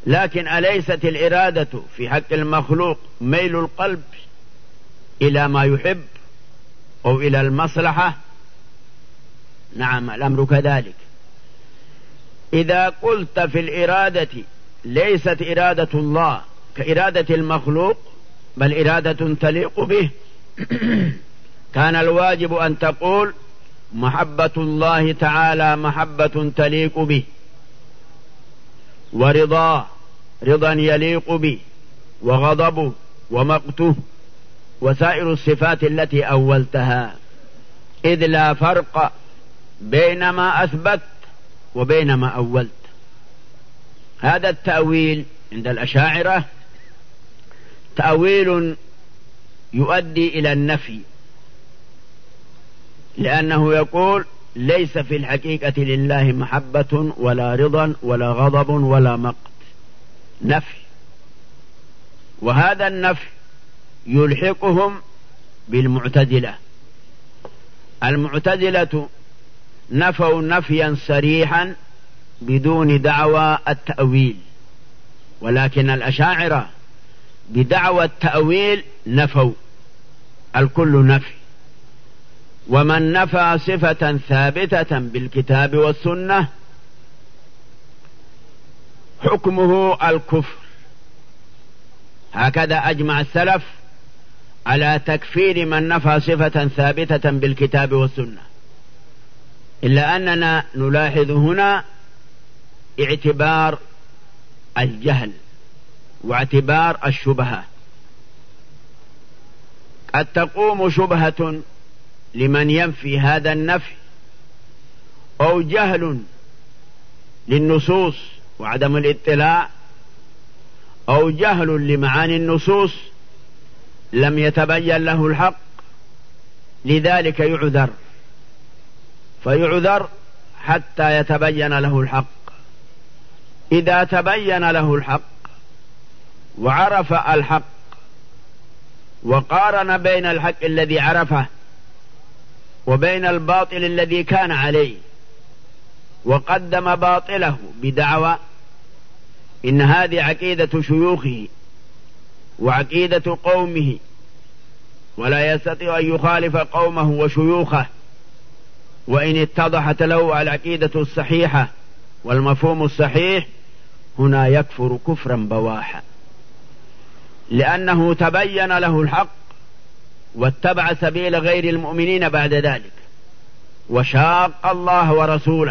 لكن أليست الإرادة في حق المخلوق ميل القلب إلى ما يحب أو إلى المصلحة؟ نعم الأمر كذلك. إذا قلت في الإرادة ليست إرادة الله كإرادة المخلوق بل إرادة تليق به، كان الواجب أن تقول محبة الله تعالى محبة تليق به، ورضاه رضا يليق به، وغضبه ومقته وسائر الصفات التي أولتها، إذ لا فرق بين ما أثبت وبين ما أولت. هذا التأويل عند الأشاعرة تأويل يؤدي إلى النفي، لأنه يقول ليس في الحقيقة لله محبة ولا رضا ولا غضب ولا مقت، نفي. وهذا النفي يلحقهم بالمعتزلة. المعتزلة نفوا نفيا صريحا بدون دعوى التأويل، ولكن الأشاعرة بدعوى التأويل نفوا الكل نفي. ومن نفى صفة ثابتة بالكتاب والسنة حكمه الكفر. هكذا أجمع السلف على تكفير من نفى صفة ثابتة بالكتاب والسنة، إلا أننا نلاحظ هنا اعتبار الجهل واعتبار الشبهة. قد تقوم شبهة لمن ينفي هذا النفي، أو جهل للنصوص وعدم الاطلاع، أو جهل لمعاني النصوص لم يتبين له الحق، لذلك يعذر، فيعذر حتى يتبين له الحق. إذا تبين له الحق وعرف الحق وقارن بين الحق الذي عرفه وبين الباطل الذي كان عليه، وقدم باطله بدعوى إن هذه عقيدة شيوخه وعقيدة قومه ولا يستطيع أن يخالف قومه وشيوخه، وإن اتضحت له العقيدة الصحيحة والمفهوم الصحيح، هنا يكفر كفرا بواحا، لأنه تبين له الحق واتبع سبيل غير المؤمنين بعد ذلك وشاق الله ورسوله.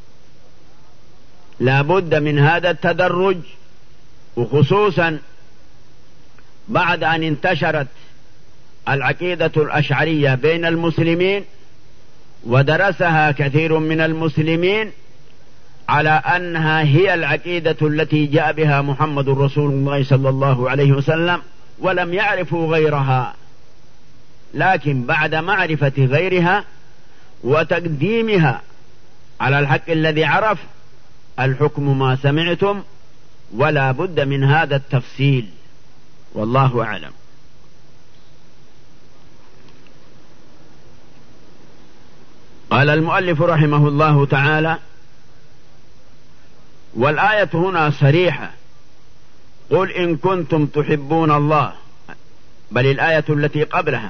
لا بد من هذا التدرج، وخصوصا بعد أن انتشرت العقيدة الأشعرية بين المسلمين ودرسها كثير من المسلمين على أنها هي العقيدة التي جاء بها محمد رسول الله صلى الله عليه وسلم، ولم يعرفوا غيرها. لكن بعد معرفة غيرها وتقديمها على الحق الذي عرف، الحكم ما سمعتم، ولا بد من هذا التفصيل، والله أعلم. قال المؤلف رحمه الله تعالى: والآية هنا صريحة، قل إن كنتم تحبون الله، بل الآية التي قبلها: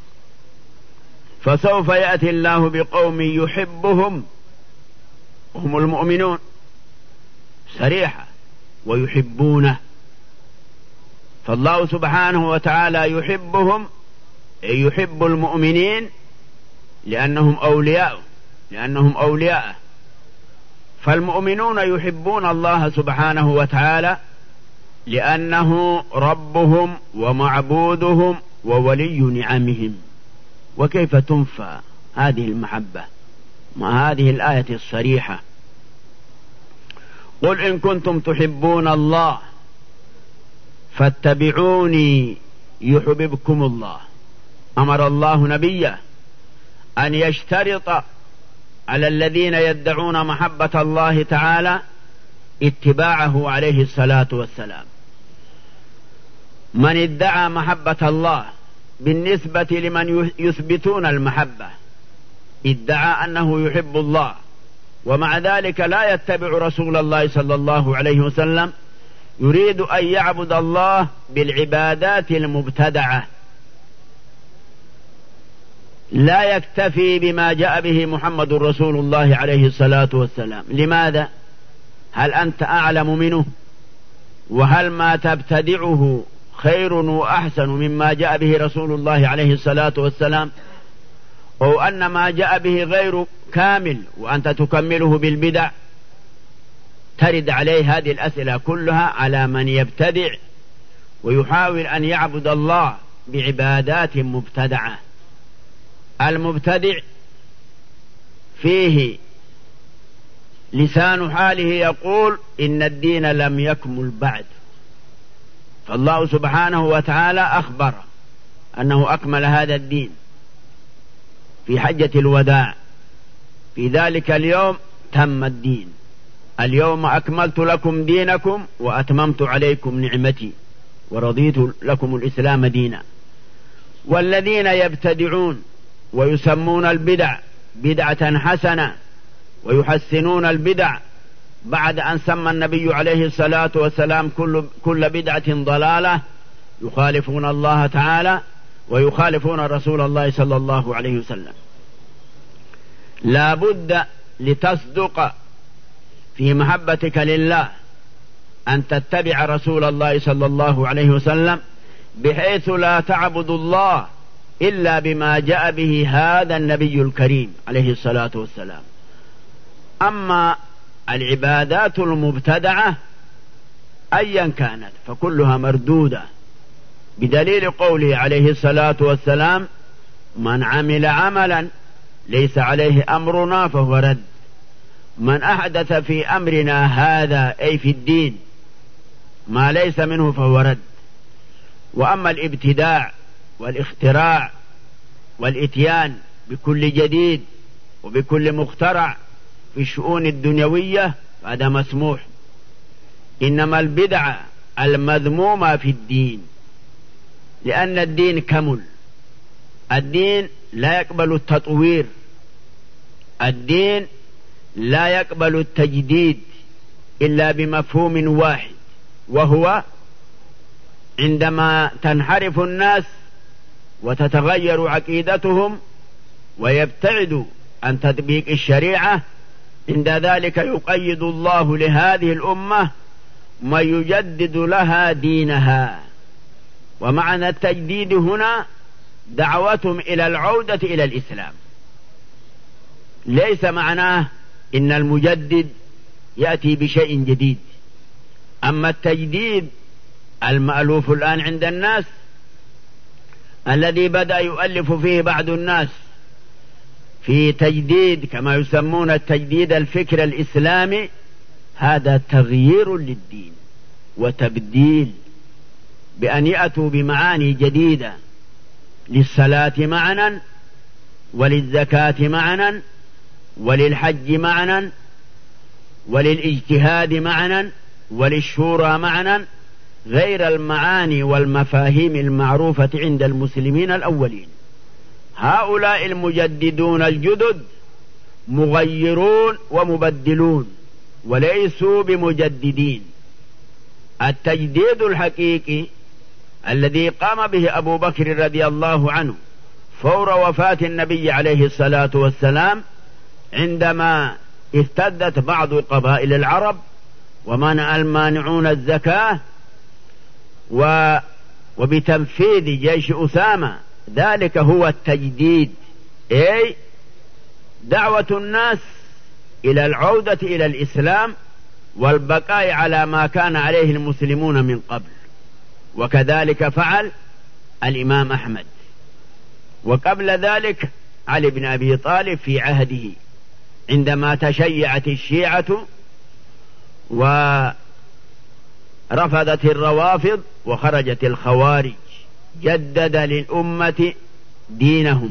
فسوف يأتي الله بقوم يحبهم، هم المؤمنون، صريحة، ويحبونه. فالله سبحانه وتعالى يحبهم، أي يحب المؤمنين لأنهم أولياءه. فالمؤمنون يحبون الله سبحانه وتعالى لأنه ربهم ومعبودهم وولي نعمهم. وكيف تنفى هذه المحبة مع هذه الآية الصريحة؟ قل إن كنتم تحبون الله فاتبعوني يحببكم الله. أمر الله نبيه أن يشترط على الذين يدعون محبة الله تعالى اتباعه عليه الصلاة والسلام. من ادعى محبة الله بالنسبة لمن يثبتون المحبة ادعى أنه يحب الله، ومع ذلك لا يتبع رسول الله صلى الله عليه وسلم يريد أن يعبد الله بالعبادات المبتدعة، لا يكتفي بما جاء به محمد رسول الله عليه الصلاة والسلام. لماذا؟ هل أنت أعلم منه؟ وهل ما تبتدعه خير وأحسن مما جاء به رسول الله عليه الصلاة والسلام؟ أو أن ما جاء به غير كامل وأنت تكمله بالبدع؟ ترد عليه هذه الأسئلة كلها على من يبتدع ويحاول أن يعبد الله بعبادات مبتدعة. المبتدع فيه لسان حاله يقول إن الدين لم يكمل بعد، فالله سبحانه وتعالى أخبر أنه أكمل هذا الدين في حجة الوداع، في ذلك اليوم تم الدين، اليوم أكملت لكم دينكم وأتممت عليكم نعمتي ورضيت لكم الإسلام دينا. والذين يبتدعون ويسمون البدع بدعة حسنة ويحسنون البدع بعد أن سمى النبي عليه الصلاة والسلام كل بدعة ضلالة، يخالفون الله تعالى ويخالفون رسول الله صلى الله عليه وسلم. لا بد لتصدق في محبتك لله أن تتبع رسول الله صلى الله عليه وسلم، بحيث لا تعبد الله إلا بما جاء به هذا النبي الكريم عليه الصلاة والسلام. أما العبادات المبتدعة أيا كانت فكلها مردودة، بدليل قوله عليه الصلاة والسلام: من عمل عملا ليس عليه أمرنا فهو رد، من أحدث في أمرنا هذا أي في الدين ما ليس منه فهو رد. وأما الابتداع والاختراع والإتيان بكل جديد وبكل مخترع في الشؤون الدنيوية هذا مسموح، إنما البدعة المذمومة في الدين، لأن الدين كمل، الدين لا يقبل التطوير، الدين لا يقبل التجديد إلا بمفهوم واحد، وهو عندما تنحرف الناس وتتغير عقيدتهم ويبتعدوا عن تطبيق الشريعة، عند ذلك يقيد الله لهذه الأمة ما يجدد لها دينها. ومعنى التجديد هنا دعوتهم إلى العودة إلى الإسلام، ليس معناه إن المجدد يأتي بشيء جديد. أما التجديد المألوف الآن عند الناس الذي بدأ يؤلف فيه بعض الناس في تجديد كما يسمون التجديد الفكر الإسلامي، هذا تغيير للدين وتبديل، بأن يأتوا بمعاني جديدة للصلاة معنى، وللزكاة معنى، وللحج معنى، وللاجتهاد معنى، وللشورى معنى، غير المعاني والمفاهيم المعروفة عند المسلمين الأولين. هؤلاء المجددون الجدد مغيرون ومبدلون وليسوا بمجددين. التجديد الحقيقي الذي قام به أبو بكر رضي الله عنه فور وفاة النبي عليه الصلاة والسلام، عندما اشتدت بعض قبائل العرب ومنع المانعون الزكاة وبتنفيذ جيش أسامة، ذلك هو التجديد، أي دعوة الناس إلى العودة إلى الإسلام والبقاء على ما كان عليه المسلمون من قبل. وكذلك فعل الإمام أحمد، وقبل ذلك علي بن أبي طالب في عهده عندما تشيعت الشيعة ورفضت الروافض وخرجت الخوارج، جدد للأمة دينهم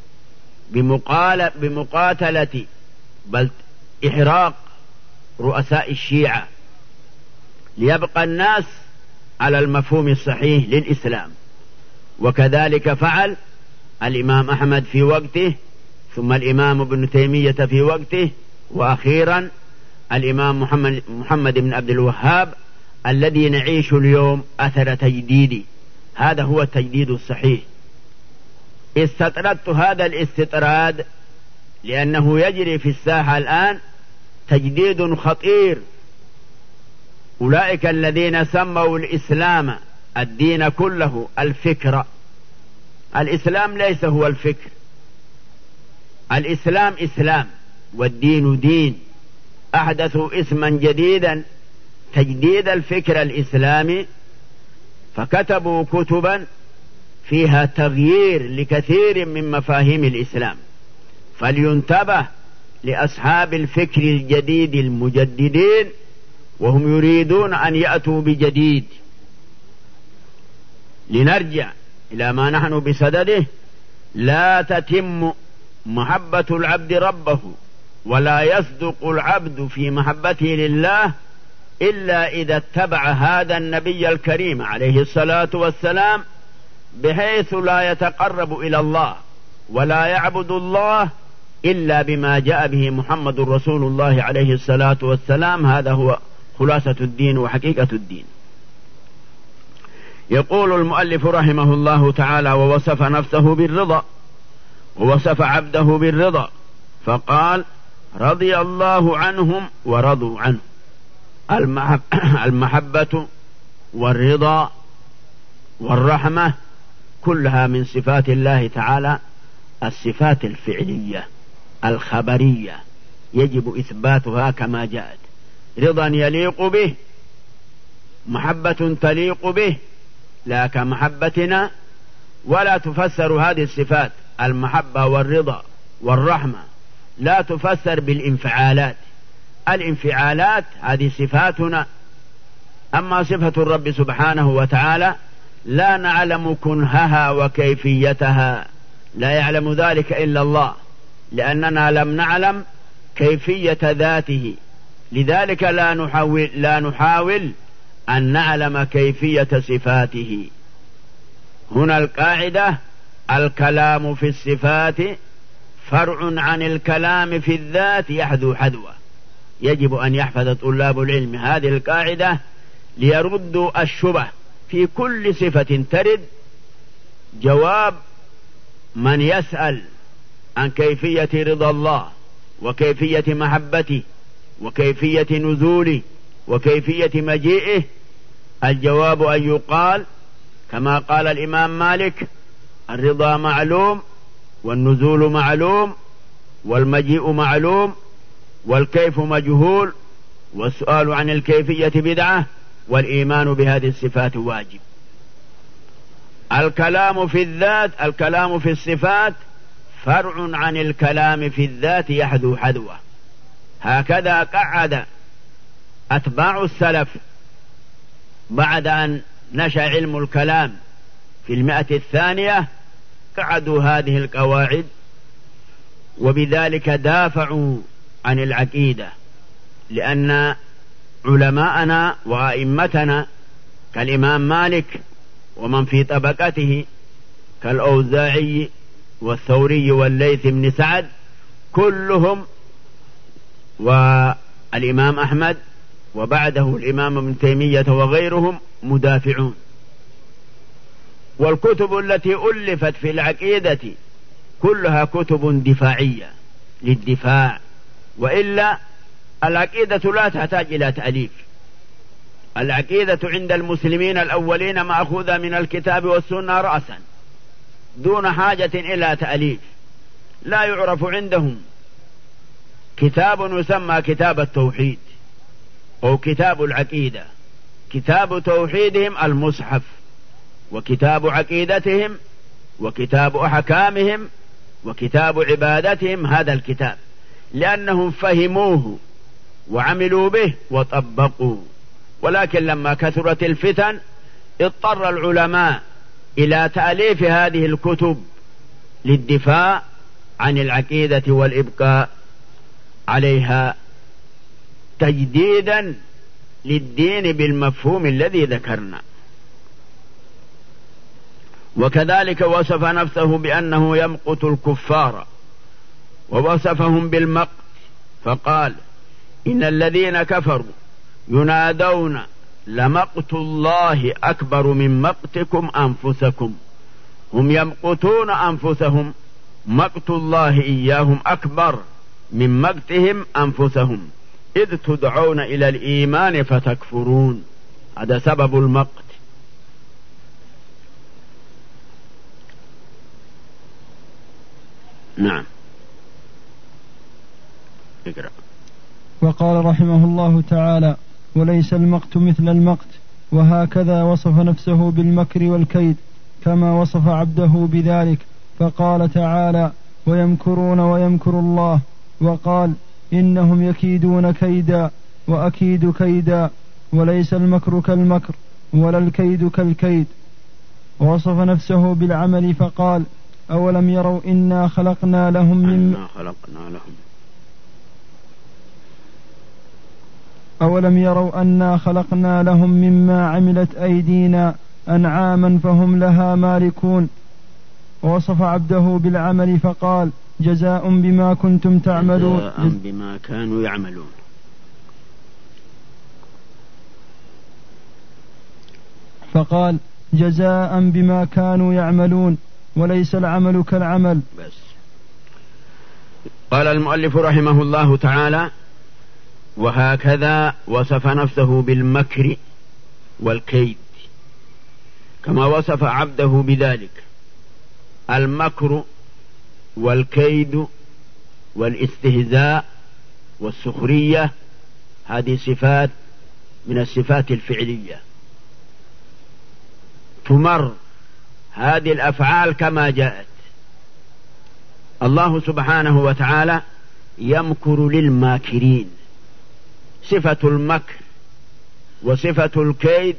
بمقاتلة بل إحراق رؤساء الشيعة ليبقى الناس على المفهوم الصحيح للإسلام. وكذلك فعل الإمام أحمد في وقته، ثم الإمام ابن تيمية في وقته، وأخيرا الإمام محمد بن عبد الوهاب الذي نعيش اليوم أثر تجديدي. هذا هو التجديد الصحيح. استطردت هذا الاستطراد لأنه يجري في الساحة الآن تجديد خطير. أولئك الذين سموا الإسلام الدين كله الفكر. الإسلام ليس هو الفكر، الإسلام إسلام والدين دين. أحدثوا اسما جديدا تجديد الفكر الإسلامي، فكتبوا كتبا فيها تغيير لكثير من مفاهيم الإسلام. فلينتبه لأصحاب الفكر الجديد المجددين وهم يريدون أن يأتوا بجديد. لنرجع إلى ما نحن بصدده. لا تتم محبة العبد ربه ولا يصدق العبد في محبته لله إلا إذا اتبع هذا النبي الكريم عليه الصلاة والسلام، بحيث لا يتقرب إلى الله ولا يعبد الله إلا بما جاء به محمد رسول الله عليه الصلاة والسلام. هذا هو خلاصة الدين وحقيقة الدين. يقول المؤلف رحمه الله تعالى: ووصف نفسه بالرضا ووصف عبده بالرضا فقال: رضي الله عنهم ورضوا عنه. المحبة والرضا والرحمة كلها من صفات الله تعالى، الصفات الفعلية الخبرية يجب إثباتها كما جاءت. رضا يليق به، محبة تليق به لا كمحبتنا. ولا تفسر هذه الصفات المحبة والرضا والرحمة لا تفسر بالانفعالات. الانفعالات هذه صفاتنا، أما صفة الرب سبحانه وتعالى لا نعلم كنهها وكيفيتها، لا يعلم ذلك إلا الله، لأننا لم نعلم كيفية ذاته، لذلك لا نحاول أن نعلم كيفية صفاته. هنا القاعدة: الكلام في الصفات فرع عن الكلام في الذات يحذو حذوه. يجب أن يحفظ طلاب العلم هذه القاعدة ليردوا الشبه في كل صفة ترد. جواب من يسأل عن كيفية رضا الله وكيفية محبته وكيفية نزوله وكيفية مجيئه، الجواب أن يقال كما قال الإمام مالك: الرضا معلوم والنزول معلوم والمجيء معلوم والكيف مجهول والسؤال عن الكيفية بدعة والإيمان بهذه الصفات واجب. الكلام في الذات، الكلام في الصفات فرع عن الكلام في الذات يحذو حذوه. هكذا قعد أتباع السلف بعد أن نشأ علم الكلام في 100 قعدوا هذه القواعد، وبذلك دافعوا عن العقيدة. لأن علماءنا وأئمتنا كالإمام مالك ومن في طبقته كالأوزاعي والثوري والليث بن سعد كلهم، والإمام أحمد وبعده الإمام ابن تيمية وغيرهم مدافعون. والكتب التي ألفت في العقيدة كلها كتب دفاعية للدفاع، وإلا العقيدة لا تحتاج إلى تأليف. العقيدة عند المسلمين الأولين مأخوذة من الكتاب والسنة رأسا دون حاجة إلى تأليف. لا يعرف عندهم كتاب يسمى كتاب التوحيد أو كتاب العقيدة. كتاب توحيدهم المصحف، وكتاب عقيدتهم، وكتاب أحكامهم، وكتاب عبادتهم هذا الكتاب، لأنهم فهموه وعملوا به وطبقوا. ولكن لما كثرت الفتن اضطر العلماء إلى تأليف هذه الكتب للدفاع عن العقيدة والإبقاء عليها تجديدا للدين بالمفهوم الذي ذكرنا. وكذلك وصف نفسه بأنه يمقت الكفار ووصفهم بالمقت، فقال: إن الذين كفروا ينادون لمقت الله أكبر من مقتكم أنفسكم. هم يمقتون أنفسهم، مقت الله إياهم أكبر من مقتهم أنفسهم، إذ تدعون إلى الإيمان فتكفرون. هذا سبب المقت. نعم. اقرأ. وقال رحمه الله تعالى: وليس المقت مثل المقت، وهكذا وصف نفسه بالمكر والكيد كما وصف عبده بذلك، فقال تعالى: ويمكرون ويمكر الله، وقال: إنهم يكيدون كيدا وأكيد كيدا، وليس المكر كالمكر ولا الكيد كالكيد. ووصف نفسه بالعمل فقال: أولم يروا إنا خلقنا لهم أولم يروا أنا خلقنا لهم مما عملت أيدينا أنعاما فهم لها مالكون. ووصف عبده بالعمل فقال: جزاء بما كنتم تعملون، جزاء بما كانوا يعملون. فقال: جزاء بما كانوا يعملون، وليس العمل كالعمل. بس. قال المؤلف رحمه الله تعالى: وهكذا وصف نفسه بالمكر والكيد كما وصف عبده بذلك. المكر والكيد والاستهزاء والسخرية هذه صفات من الصفات الفعلية، تمر هذه الأفعال كما جاءت. الله سبحانه وتعالى يمكر للماكرين، صفة المكر وصفة الكيد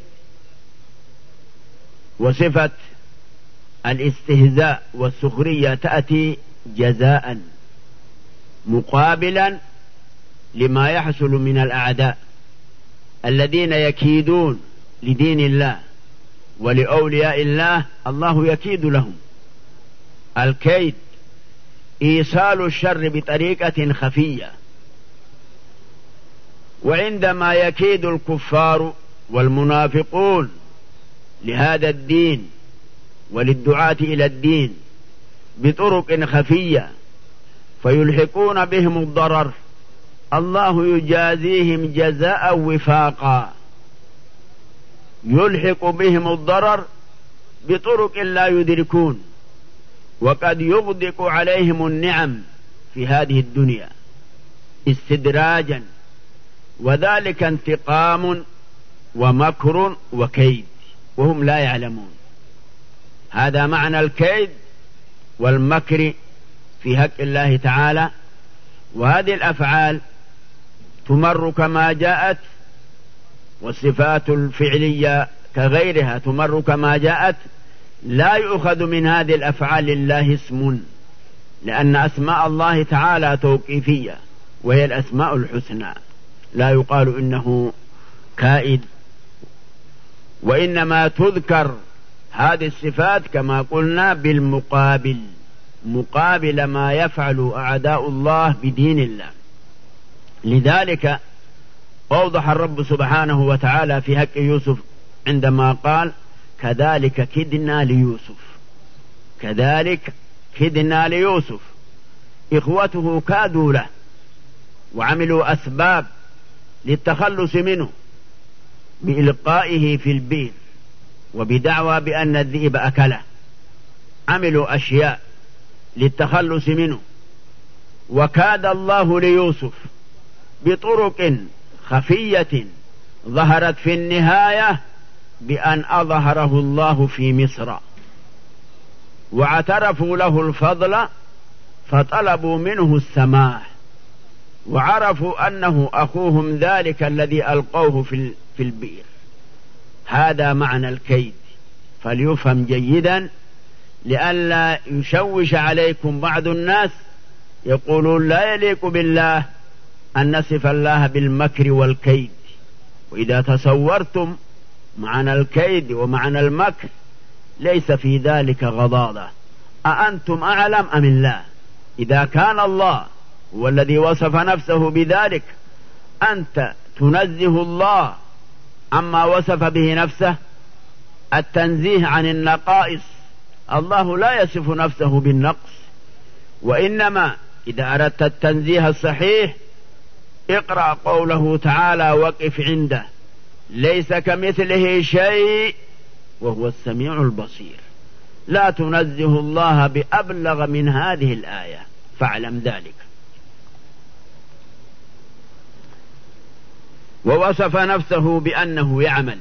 وصفة الاستهزاء والسخرية تأتي جزاء مقابلا لما يحصل من الأعداء الذين يكيدون لدين الله ولأولياء الله. الله يكيد لهم. الكيد إيصال الشر بطريقة خفية، وعندما يكيد الكفار والمنافقون لهذا الدين وللدعاة إلى الدين بطرق خفية فيلحقون بهم الضرر، الله يجازيهم جزاء وفاقا، يلحق بهم الضرر بطرق لا يدركون، وقد يغدق عليهم النعم في هذه الدنيا استدراجا، وذلك انتقام ومكر وكيد وهم لا يعلمون. هذا معنى الكيد والمكر في حق الله تعالى. وهذه الأفعال تمر كما جاءت، والصفات الفعلية كغيرها تمر كما جاءت. لا يؤخذ من هذه الأفعال لله اسم، لأن أسماء الله تعالى توقيفية وهي الأسماء الحسنى، لا يقال إنه كائد، وإنما تذكر هذه الصفات كما قلنا بالمقابل، مقابل ما يفعل أعداء الله بدين الله. لذلك أوضح الرب سبحانه وتعالى في حق يوسف عندما قال: كذلك كدنا ليوسف. كذلك كدنا ليوسف. إخوته كادوا له وعملوا أسباب للتخلص منه بإلقائه في البئر وبدعوى بأن الذئب أكله، عملوا أشياء للتخلص منه، وكاد الله ليوسف بطرق خفية ظهرت في النهاية بأن أظهره الله في مصر، واعترفوا له الفضل فطلبوا منه السماح، وعرفوا أنه أخوهم ذلك الذي ألقوه في البئر. هذا معنى الكيد، فليفهم جيدا لئلا يشوش عليكم بعض الناس يقولون لا يليق بالله أن نصف الله بالمكر والكيد. وإذا تصورتم معنى الكيد ومعنى المكر ليس في ذلك غضاضة. أأنتم أعلم أم الله؟ إذا كان الله هو الذي وصف نفسه بذلك، أنت تنزه الله أما وصف به نفسه التنزيه عن النقائص، الله لا يصف نفسه بالنقص، وإنما إذا أردت التنزيه الصحيح اقرأ قوله تعالى وقف عنده ليس كمثله شيء وهو السميع البصير. لا تنزه الله بأبلغ من هذه الآية، فاعلم ذلك. ووصف نفسه بأنه يعمل.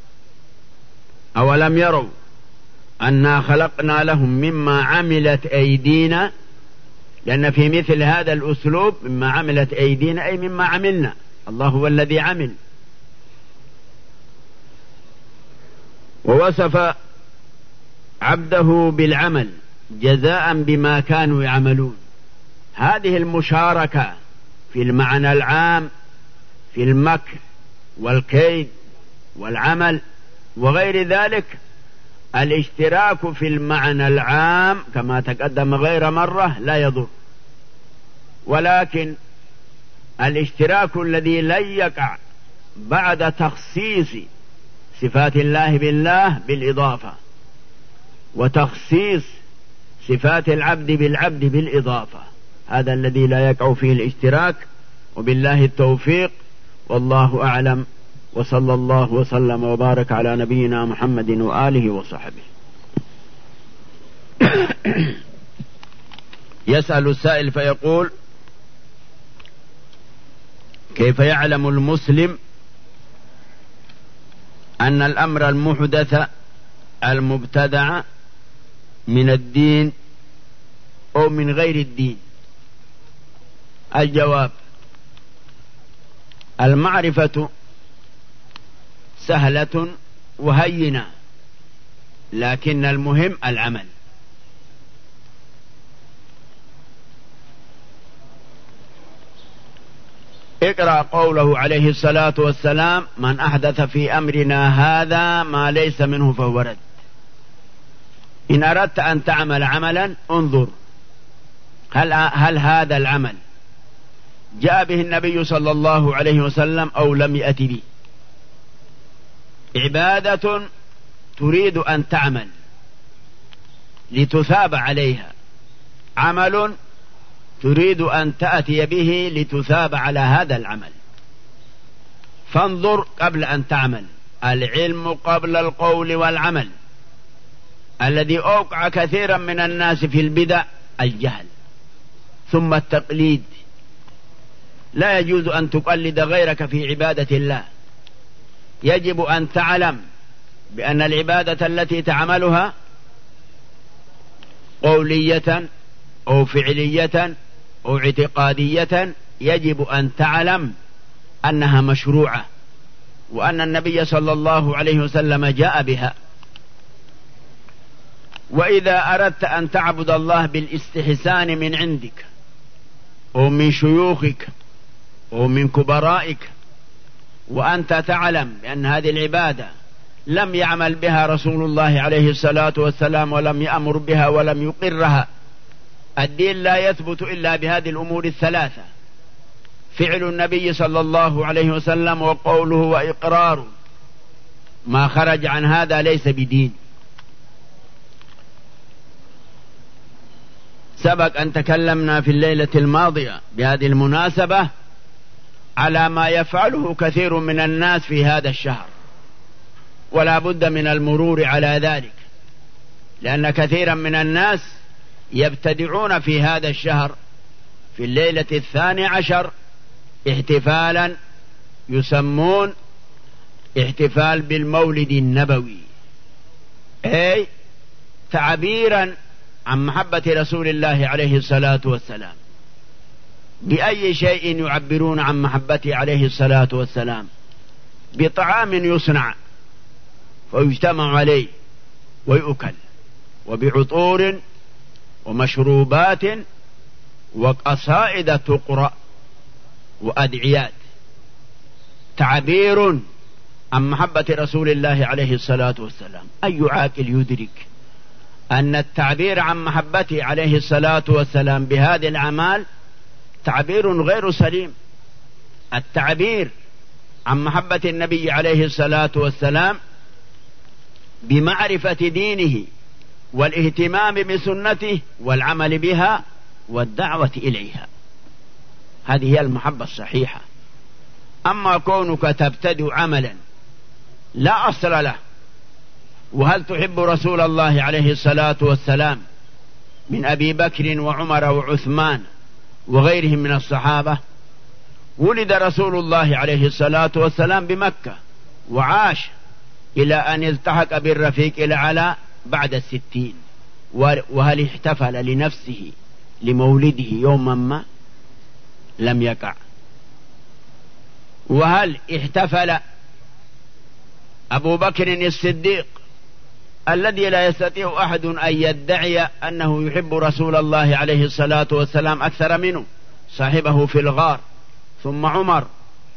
أولم يروا أنا خلقنا لهم مما عملت أيدينا، لأن في مثل هذا الأسلوب مما عملت أيدينا أي مما عملنا، الله هو الذي عمل. ووصف عبده بالعمل جزاء بما كانوا يعملون. هذه المشاركة في المعنى العام في المكر والكيد والعمل وغير ذلك، الاشتراك في المعنى العام كما تقدم غير مرة لا يضر، ولكن الاشتراك الذي لن يقع بعد تخصيص صفات الله بالله بالإضافة، وتخصيص صفات العبد بالعبد بالإضافة، هذا الذي لا يقع فيه الاشتراك. وبالله التوفيق، والله أعلم، وصلى الله وسلم وبارك على نبينا محمد وآله وصحبه. يسأل السائل فيقول: كيف يعلم المسلم أن الأمر المحدث المبتدع من الدين أو من غير الدين؟ الجواب: المعرفة سهلة وهينة، لكن المهم العمل. اقرأ قوله عليه الصلاة والسلام: من أحدث في أمرنا هذا ما ليس منه فهو رد. إن أردت أن تعمل عملا انظر هل هذا العمل جاء به النبي صلى الله عليه وسلم أو لم يأت به. عبادة تريد أن تعمل لتثاب عليها، عمل تريد أن تأتي به لتثاب على هذا العمل، فانظر قبل أن تعمل. العلم قبل القول والعمل. الذي أوقع كثيرا من الناس في البدع الجهل ثم التقليد. لا يجوز أن تقلد غيرك في عبادة الله، يجب أن تعلم بأن العبادة التي تعملها قولية أو فعلية أو اعتقادية يجب أن تعلم أنها مشروعة، وأن النبي صلى الله عليه وسلم جاء بها. وإذا أردت أن تعبد الله بالاستحسان من عندك أو من شيوخك أو من كبرائك، وأنت تعلم بأن هذه العبادة لم يعمل بها رسول الله عليه الصلاة والسلام ولم يأمر بها ولم يقرها، الدين لا يثبت إلا بهذه الأمور الثلاثة: فعل النبي صلى الله عليه وسلم وقوله وإقراره. ما خرج عن هذا ليس بدين. سبق أن تكلمنا في الليلة الماضية بهذه المناسبة على ما يفعله كثير من الناس في هذا الشهر، ولا بد من المرور على ذلك، لأن كثيرا من الناس يبتدعون في هذا الشهر في الليلة 12 احتفالا يسمون احتفال بالمولد النبوي، أي تعبيرا عن محبة رسول الله عليه الصلاة والسلام. بأي شيء يعبرون عن محبته عليه الصلاة والسلام؟ بطعام يصنع ويجتمع عليه ويؤكل، وبعطور ومشروبات وقصائد تقرأ وأدعيات، تعبير عن محبة رسول الله عليه الصلاة والسلام. أي عاقل يدرك أن التعبير عن محبته عليه الصلاة والسلام بهذه الأعمال تعبير غير سليم؟ التعبير عن محبة النبي عليه الصلاة والسلام بمعرفة دينه والاهتمام بسنته والعمل بها والدعوة إليها. هذه هي المحبة الصحيحة. أما كونك تبتدئ عملا لا أصل له، وهل تحب رسول الله عليه الصلاة والسلام من أبي بكر وعمر وعثمان وغيرهم من الصحابة؟ ولد رسول الله عليه الصلاة والسلام بمكة وعاش إلى أن التحق بالرفيق الأعلى بعد 60. وهل احتفل لنفسه لمولده يوما ما؟ لم يقع. وهل احتفل أبو بكر الصديق الذي لا يستطيع أحد أن يدعي أنه يحب رسول الله عليه الصلاة والسلام أكثر منه، صاحبه في الغار، ثم عمر،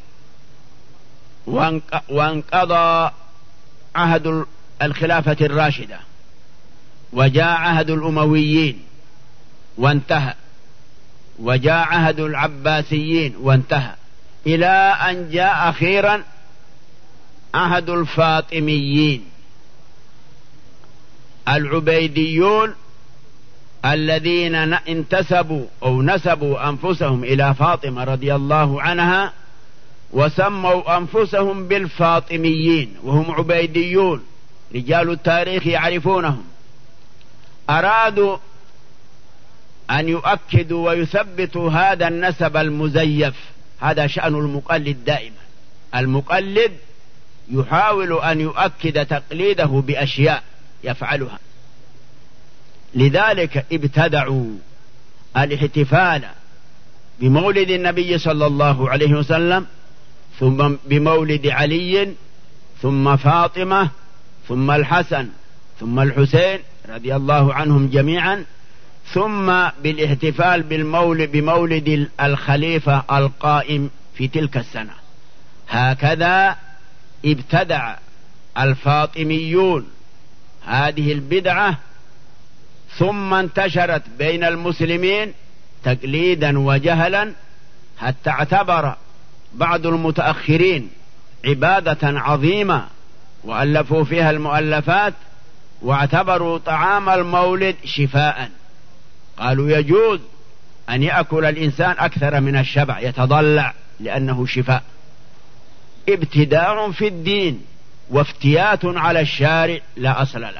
وانقضى عهد الخلافة الراشدة وجاء عهد الأمويين وانتهى، وجاء عهد العباسيين وانتهى، إلى أن جاء أخيرا عهد الفاطميين العبيديون الذين انتسبوا أو نسبوا أنفسهم إلى فاطمة رضي الله عنها وسموا أنفسهم بالفاطميين وهم عبيديون، رجال التاريخ يعرفونهم. أرادوا أن يؤكدوا ويثبتوا هذا النسب المزيف. هذا شأن المقلد دائما. المقلد يحاول أن يؤكد تقليده بأشياء يفعلها. لذلك ابتدعوا الاحتفال بمولد النبي صلى الله عليه وسلم، ثم بمولد علي، ثم فاطمة، ثم الحسن، ثم الحسين رضي الله عنهم جميعا، ثم بالاحتفال بمولد الخليفة القائم في تلك السنة. هكذا ابتدع الفاطميون هذه البدعة، ثم انتشرت بين المسلمين تقليدا وجهلا، حتى اعتبر بعض المتأخرين عبادة عظيمة وألفوا فيها المؤلفات، واعتبروا طعام المولد شفاء. قالوا يجوز أن يأكل الإنسان أكثر من الشبع، يتضلع لأنه شفاء. ابتداع في الدين وافتيات على الشارع لا أصل له.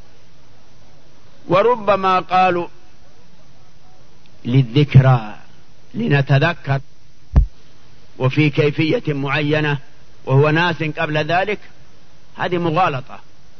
وربما قالوا للذكرى لنتذكر وفي كيفية معينة وهو ناس قبل ذلك، هذه مغالطة.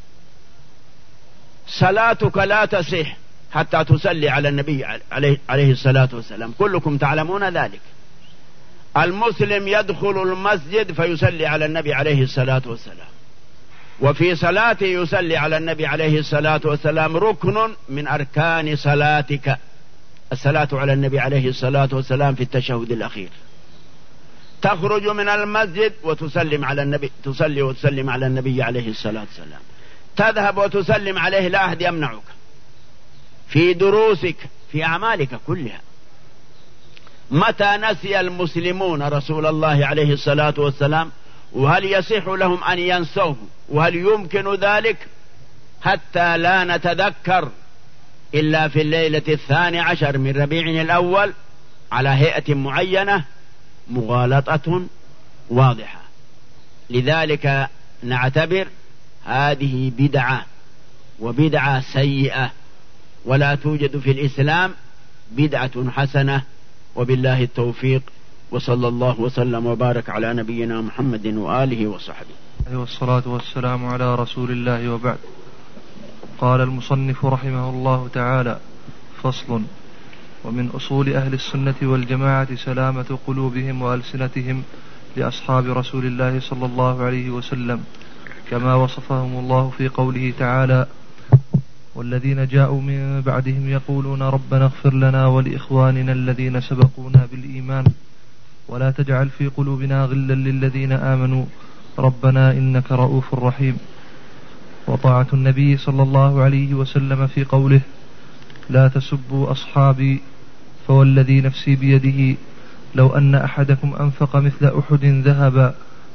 صلاتك لا تصح حتى تصلي على النبي عليه الصلاة والسلام، كلكم تعلمون ذلك. المسلم يدخل المسجد فيصلي على النبي عليه الصلاة والسلام، وفي صلاته يصلي على النبي عليه الصلاة والسلام، ركن من أركان صلاتك الصلاة على النبي عليه الصلاة والسلام في التشهد الأخير. تخرج من المسجد وتسلم على النبي، تصلي وتسلم على النبي عليه الصلاة والسلام، تذهب وتسلم عليه، لا أحد يمنعك في دروسك في أعمالك كلها. متى نسي المسلمون رسول الله عليه الصلاة والسلام؟ وهل يصح لهم أن ينسوه؟ وهل يمكن ذلك؟ حتى لا نتذكر إلا في الليلة 12 من ربيع الأول على هيئة معينة، مغالطة واضحة. لذلك نعتبر هذه بدعة، وبدعة سيئة، ولا توجد في الإسلام بدعة حسنة. وبالله التوفيق، وصلى الله وسلم وبارك على نبينا محمد وآله وصحبه. والصلاة والسلام على رسول الله، وبعد. قال المصنف رحمه الله تعالى: فصل. ومن أصول أهل السنة والجماعة سلامة قلوبهم وألسنتهم لأصحاب رسول الله صلى الله عليه وسلم، كما وصفهم الله في قوله تعالى: والذين جاءوا من بعدهم يقولون ربنا اغفر لنا ولإخواننا الذين سبقونا بالإيمان ولا تجعل في قلوبنا غلا للذين آمنوا ربنا إنك رؤوف رحيم. وطاعة النبي صلى الله عليه وسلم في قوله: لا تسبوا أصحابي فوالذي نفسي بيده لو أن أحدكم أنفق مثل أحد ذهبا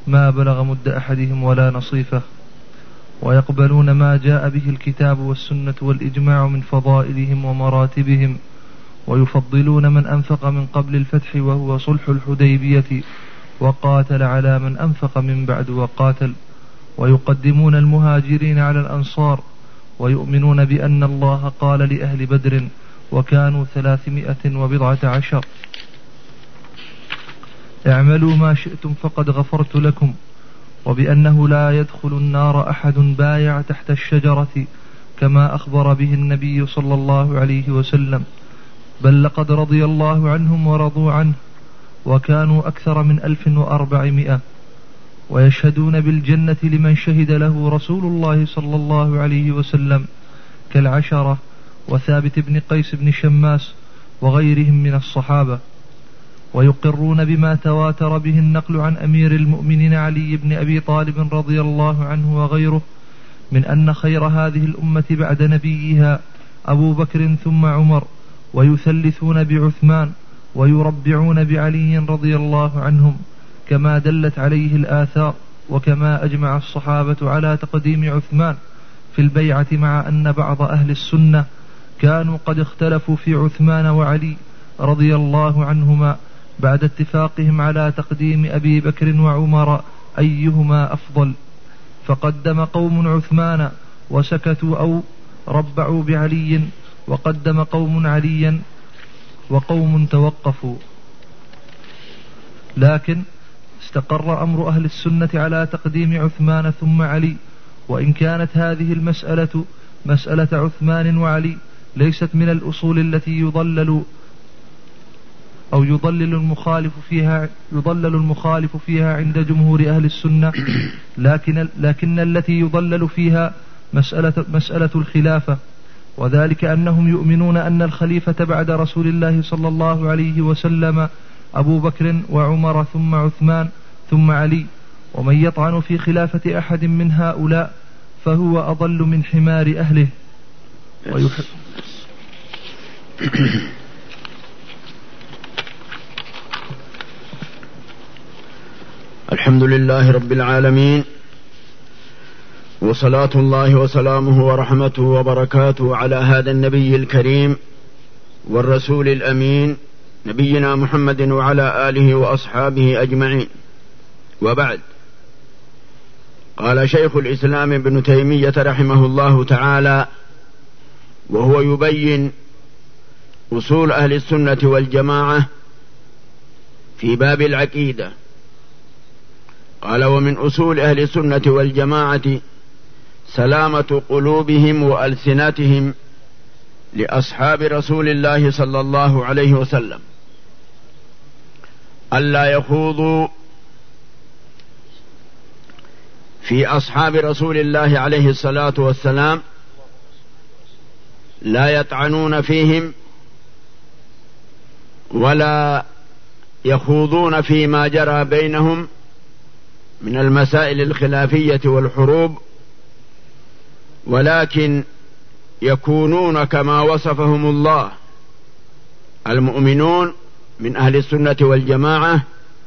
ما بلغ مد أحدهم ولا نصيفه، ويقبلون ما جاء به الكتاب والسنة والإجماع من فضائلهم ومراتبهم، ويفضلون من أنفق من قبل الفتح وهو صلح الحديبية وقاتل على من أنفق من بعد وقاتل، ويقدمون المهاجرين على الأنصار، ويؤمنون بأن الله قال لأهل بدر وكانوا 310 اعملوا ما شئتم فقد غفرت لكم، وبأنه لا يدخل النار أحد بايع تحت الشجرة كما أخبر به النبي صلى الله عليه وسلم، بل لقد رضي الله عنهم ورضوا عنه، وكانوا أكثر من 1400، ويشهدون بالجنة لمن شهد له رسول الله صلى الله عليه وسلم كالعشرة وثابت بن قيس بن شماس وغيرهم من الصحابة، ويقرون بما تواتر به النقل عن أمير المؤمنين علي بن أبي طالب رضي الله عنه وغيره من أن خير هذه الأمة بعد نبيها أبو بكر ثم عمر، ويثلثون بعثمان، ويربعون بعلي رضي الله عنهم كما دلت عليه الآثار، وكما أجمع الصحابة على تقديم عثمان في البيعة، مع أن بعض أهل السنة كانوا قد اختلفوا في عثمان وعلي رضي الله عنهما بعد اتفاقهم على تقديم أبي بكر وعمر أيهما أفضل، فقدم قوم عثمان وسكتوا أو ربعوا بعلي، وقدم قوم عليا وقوم توقفوا. لكن استقر أمر أهل السنة على تقديم عثمان ثم علي، وإن كانت هذه المسألة مسألة عثمان وعلي ليست من الأصول التي يضلل المخالف فيها عند جمهور أهل السنة، لكن التي يضلل فيها مسألة الخلافة، وذلك أنهم يؤمنون أن الخليفة بعد رسول الله صلى الله عليه وسلم أبو بكر وعمر ثم عثمان ثم علي، ومن يطعن في خلافة أحد من هؤلاء فهو أضل من حمار أهله. الحمد لله رب العالمين، وصلاة الله وسلامه ورحمته وبركاته على هذا النبي الكريم والرسول الأمين نبينا محمد وعلى آله وأصحابه أجمعين، وبعد. قال شيخ الإسلام ابن تيمية رحمه الله تعالى وهو يبين أصول أهل السنة والجماعة في باب العقيدة، قال: ومن أصول أهل السنة والجماعة سلامة قلوبهم وألسنتهم لأصحاب رسول الله صلى الله عليه وسلم، ألا يخوضوا في أصحاب رسول الله عليه الصلاة والسلام، لا يطعنون فيهم ولا يخوضون فيما جرى بينهم من المسائل الخلافية والحروب، ولكن يكونون كما وصفهم الله. المؤمنون من أهل السنة والجماعة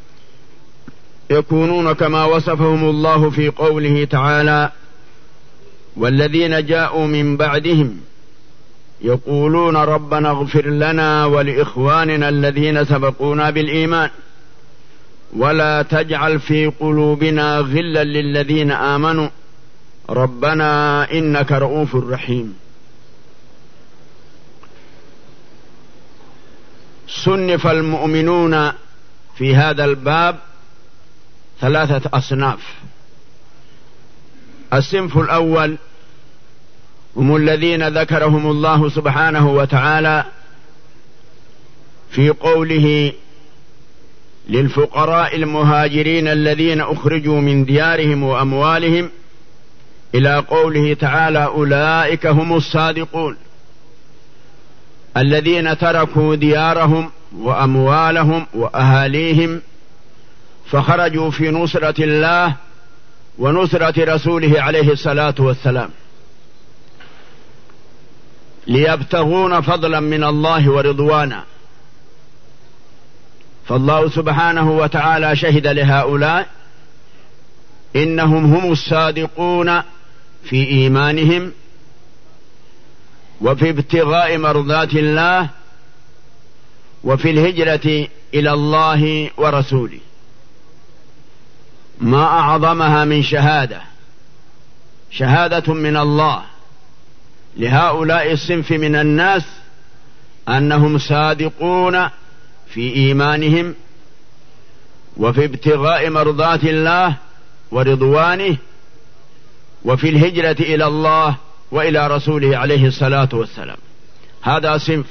يكونون كما وصفهم الله في قوله تعالى: والذين جاءوا من بعدهم يقولون ربنا اغفر لنا ولإخواننا الذين سبقونا بالإيمان ولا تجعل في قلوبنا غلا للذين آمنوا ربنا إنك رؤوف رحيم. صنف المؤمنون في هذا الباب 3 أصناف. الصنف الأول هم الذين ذكرهم الله سبحانه وتعالى في قوله: للفقراء المهاجرين الذين أخرجوا من ديارهم وأموالهم، إلى قوله تعالى: أولئك هم الصادقون الذين تركوا ديارهم وأموالهم وأهاليهم فخرجوا في نصرة الله ونصرة رسوله عليه الصلاة والسلام، ليبتغون فضلا من الله ورضوانا. فالله سبحانه وتعالى شهد لهؤلاء إنهم هم الصادقون في إيمانهم وفي ابتغاء مرضات الله وفي الهجرة إلى الله ورسوله. ما أعظمها من شهادة من الله لهؤلاء الصنف من الناس أنهم صادقون في إيمانهم وفي ابتغاء مرضات الله ورضوانه وفي الهجرة إلى الله وإلى رسوله عليه الصلاة والسلام. هذا صنف.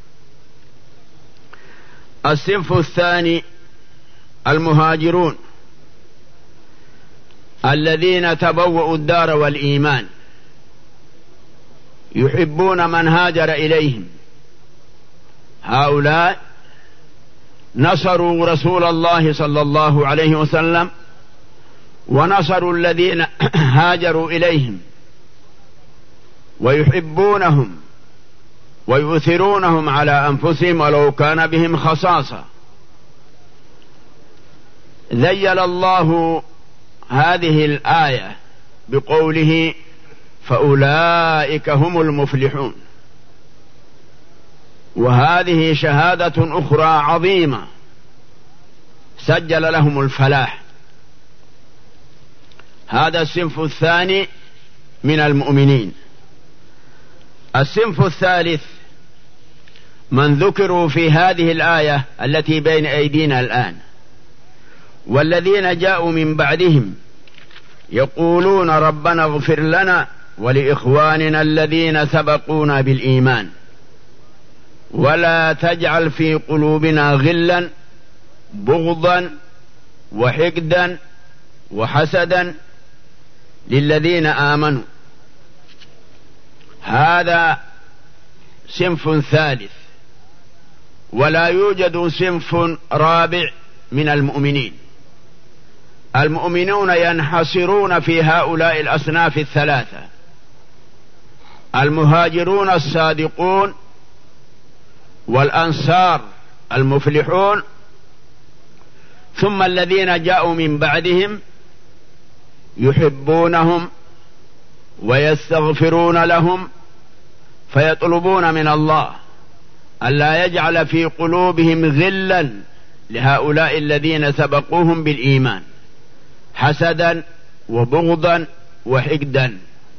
الصنف الثاني المهاجرون الذين تبوأوا الدار والإيمان، يحبون من هاجر إليهم. هؤلاء نصروا رسول الله صلى الله عليه وسلم ونصروا الذين هاجروا إليهم، ويحبونهم ويؤثرونهم على أنفسهم ولو كان بهم خصاصة. ذيل الله هذه الآية بقوله فأولئك هم المفلحون، وهذه شهادة أخرى عظيمة سجل لهم الفلاح. هذا الصنف الثاني من المؤمنين. الصنف الثالث من ذكروا في هذه الآية التي بين أيدينا الآن، والذين جاءوا من بعدهم يقولون ربنا اغفر لنا ولإخواننا الذين سبقونا بالإيمان ولا تجعل في قلوبنا غلا بغضا وحقدا وحسدا للذين آمنوا. هذا صنف ثالث، ولا يوجد صنف رابع من المؤمنين. المؤمنون ينحصرون في هؤلاء الأصناف الثلاثة: المهاجرون الصادقون، والأنصار المفلحون، ثم الذين جاءوا من بعدهم يحبونهم ويستغفرون لهم، فيطلبون من الله ألا يجعل في قلوبهم غلا لهؤلاء الذين سبقوهم بالإيمان حسدا وبغضا وحقدا.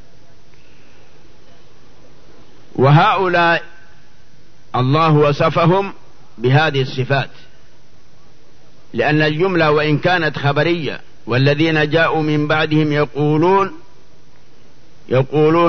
وهؤلاء الله وصفهم بهذه الصفات، لأن الجملة وإن كانت خبرية: والذين جاءوا من بعدهم يقولون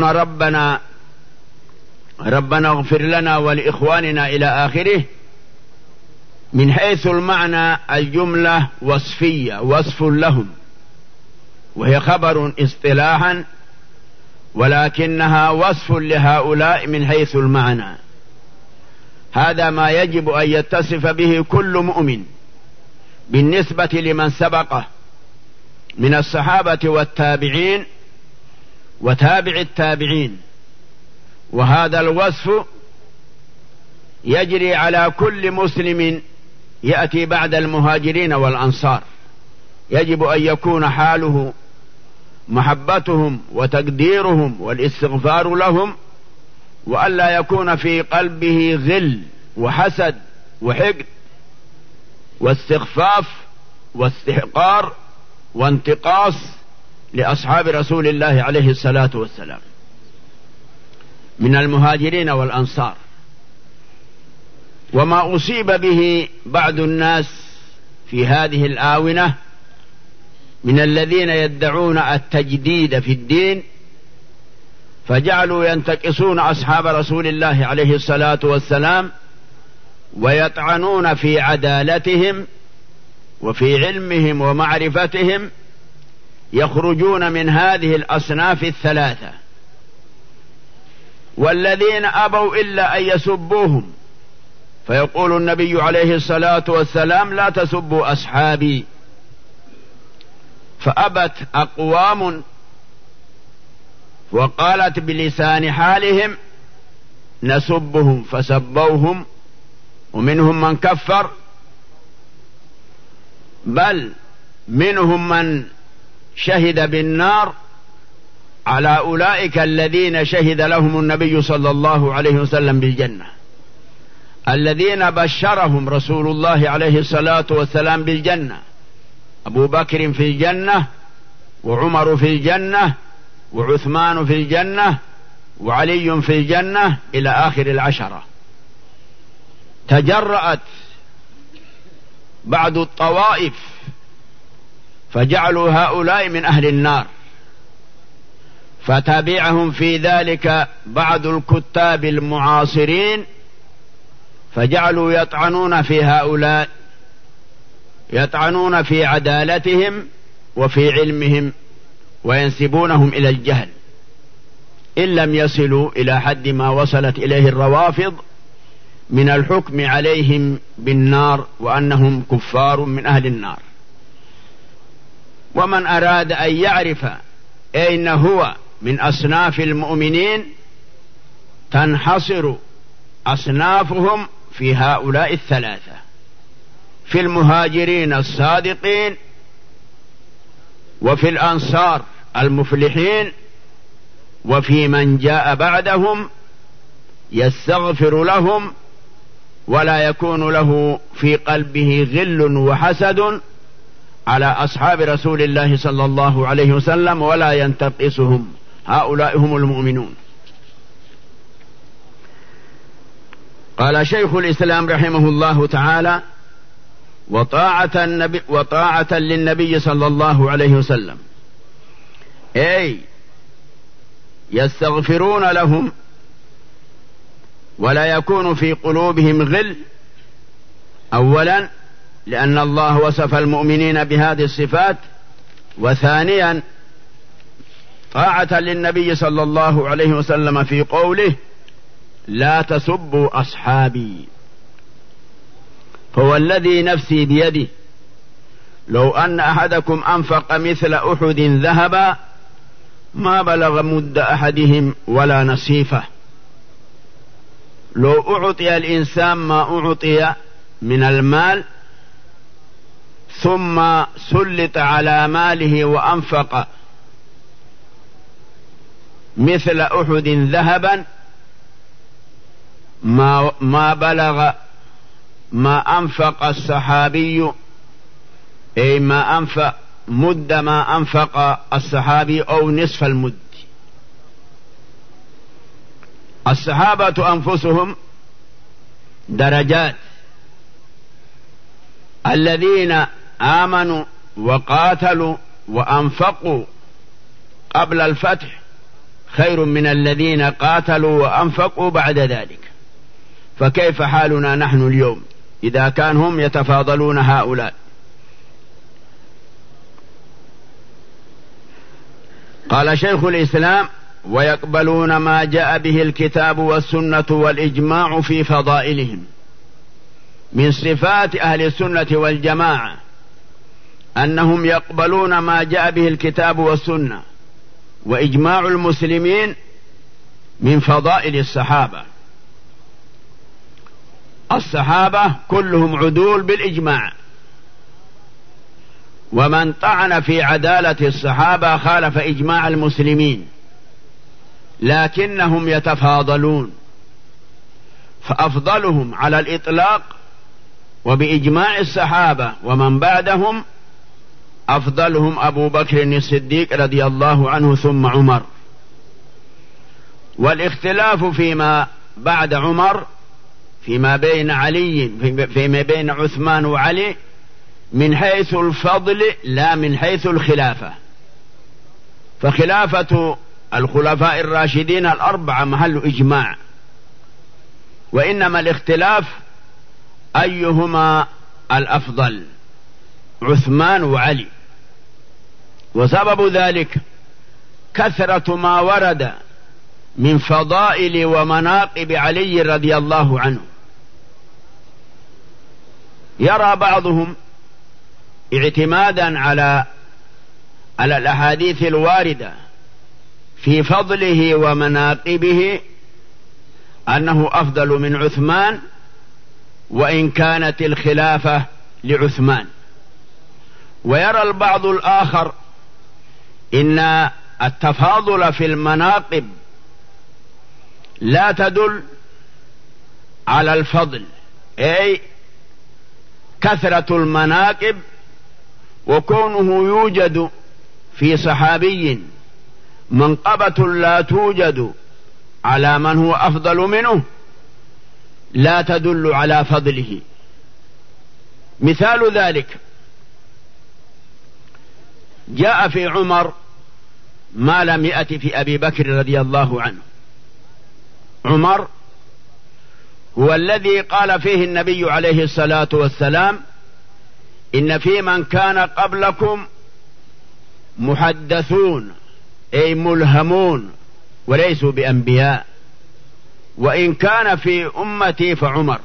ربنا اغفر لنا ولإخواننا إلى آخره. من حيث المعنى الجملة وصفية، وصف لهم، وهي خبر اصطلاحا، ولكنها وصف لهؤلاء من حيث المعنى. هذا ما يجب أن يتصف به كل مؤمن بالنسبة لمن سبقه من الصحابة والتابعين وتابع التابعين. وهذا الوصف يجري على كل مسلم يأتي بعد المهاجرين والأنصار. يجب أن يكون حاله محبتهم وتقديرهم والاستغفار لهم، وألا يكون في قلبه غل وحسد وحقد واستخفاف واستحقار وانتقاص لأصحاب رسول الله عليه الصلاة والسلام من المهاجرين والأنصار. وما أصيب به بعض الناس في هذه الآونة من الذين يدعون التجديد في الدين، فجعلوا ينتقصون أصحاب رسول الله عليه الصلاة والسلام ويطعنون في عدالتهم وفي علمهم ومعرفتهم، يخرجون من هذه الأصناف الثلاثة. والذين أبوا إلا أن يسبوهم، فيقول النبي عليه الصلاة والسلام: لا تسبوا أصحابي. فأبت أقوام وقالت بلسان حالهم: نسبهم، فسبوهم، ومنهم من كفر، بل منهم من شهد بالنار على أولئك الذين شهد لهم النبي صلى الله عليه وسلم بالجنة، الذين بشرهم رسول الله عليه الصلاة والسلام بالجنة: أبو بكر في الجنة، وعمر في الجنة، وعثمان في الجنة، وعلي في الجنة، إلى آخر العشرة. تجرأت بعض الطوائف فجعلوا هؤلاء من أهل النار، فتابعهم في ذلك بعض الكتاب المعاصرين فجعلوا يطعنون في هؤلاء، يطعنون في عدالتهم وفي علمهم وينسبونهم إلى الجهل، إن لم يصلوا إلى حد ما وصلت إليه الروافض من الحكم عليهم بالنار وأنهم كفار من أهل النار. ومن أراد أن يعرف أين هو من أصناف المؤمنين تنحصر أصنافهم في هؤلاء الثلاثة: في المهاجرين الصادقين، وفي الأنصار المفلحين، وفي من جاء بعدهم يستغفر لهم ولا يكون له في قلبه غل وحسد على أصحاب رسول الله صلى الله عليه وسلم ولا ينتقصهم. هؤلاء هم المؤمنون. قال شيخ الإسلام رحمه الله تعالى: وطاعة للنبي صلى الله عليه وسلم، أي يستغفرون لهم ولا يكون في قلوبهم غل، أولا لأن الله وصف المؤمنين بهذه الصفات، وثانيا طاعة للنبي صلى الله عليه وسلم في قوله: لا تسبوا أصحابي، فهو الذي نفسي بيده لو أن أحدكم أنفق مثل أحد ذهبا ما بلغ مد أحدهم ولا نصيفه. لو أعطي الإنسان ما أعطي من المال ثم سلط على ماله وأنفق مثل أحد ذهبا ما بلغ ما أنفق الصحابي، أي ما أنفق مد ما أنفق الصحابي أو نصف المد. الصحابة أنفسهم درجات، الذين آمنوا وقاتلوا وأنفقوا قبل الفتح خير من الذين قاتلوا وأنفقوا بعد ذلك. فكيف حالنا نحن اليوم إذا كان هم يتفاضلون هؤلاء؟ قال شيخ الإسلام: ويقبلون ما جاء به الكتاب والسنة والإجماع في فضائلهم. من صفات أهل السنة والجماعة أنهم يقبلون ما جاء به الكتاب والسنة وإجماع المسلمين من فضائل الصحابة. الصحابة كلهم عدول بالإجماع، ومن طعن في عدالة الصحابة خالف إجماع المسلمين، لكنهم يتفاضلون، فأفضلهم على الإطلاق وبإجماع الصحابة ومن بعدهم أفضلهم أبو بكر الصديق رضي الله عنه ثم عمر. والاختلاف فيما بعد عمر فيما بين علي فيما بين عثمان وعلي من حيث الفضل لا من حيث الخلافة، فخلافة الخلفاء الراشدين الأربعة محل إجماع، وإنما الاختلاف أيهما الأفضل، عثمان وعلي. وسبب ذلك كثرة ما ورد من فضائل ومناقب علي رضي الله عنه. يرى بعضهم اعتمادا على الأحاديث الواردة في فضله ومناقبه أنه أفضل من عثمان، وإن كانت الخلافة لعثمان. ويرى البعض الآخر إن التفاضل في المناقب لا تدل على الفضل، أي كثرة المناقب وكونه يوجد في صحابي منقبة لا توجد على من هو أفضل منه لا تدل على فضله. مثال ذلك جاء في عمر ما لم يأتي في أبي بكر رضي الله عنه. عمر هو الذي قال فيه النبي عليه الصلاة والسلام: إن في من كان قبلكم محدثون، أي ملهمون وليسوا بأنبياء، وإن كان في أمتي فعمر.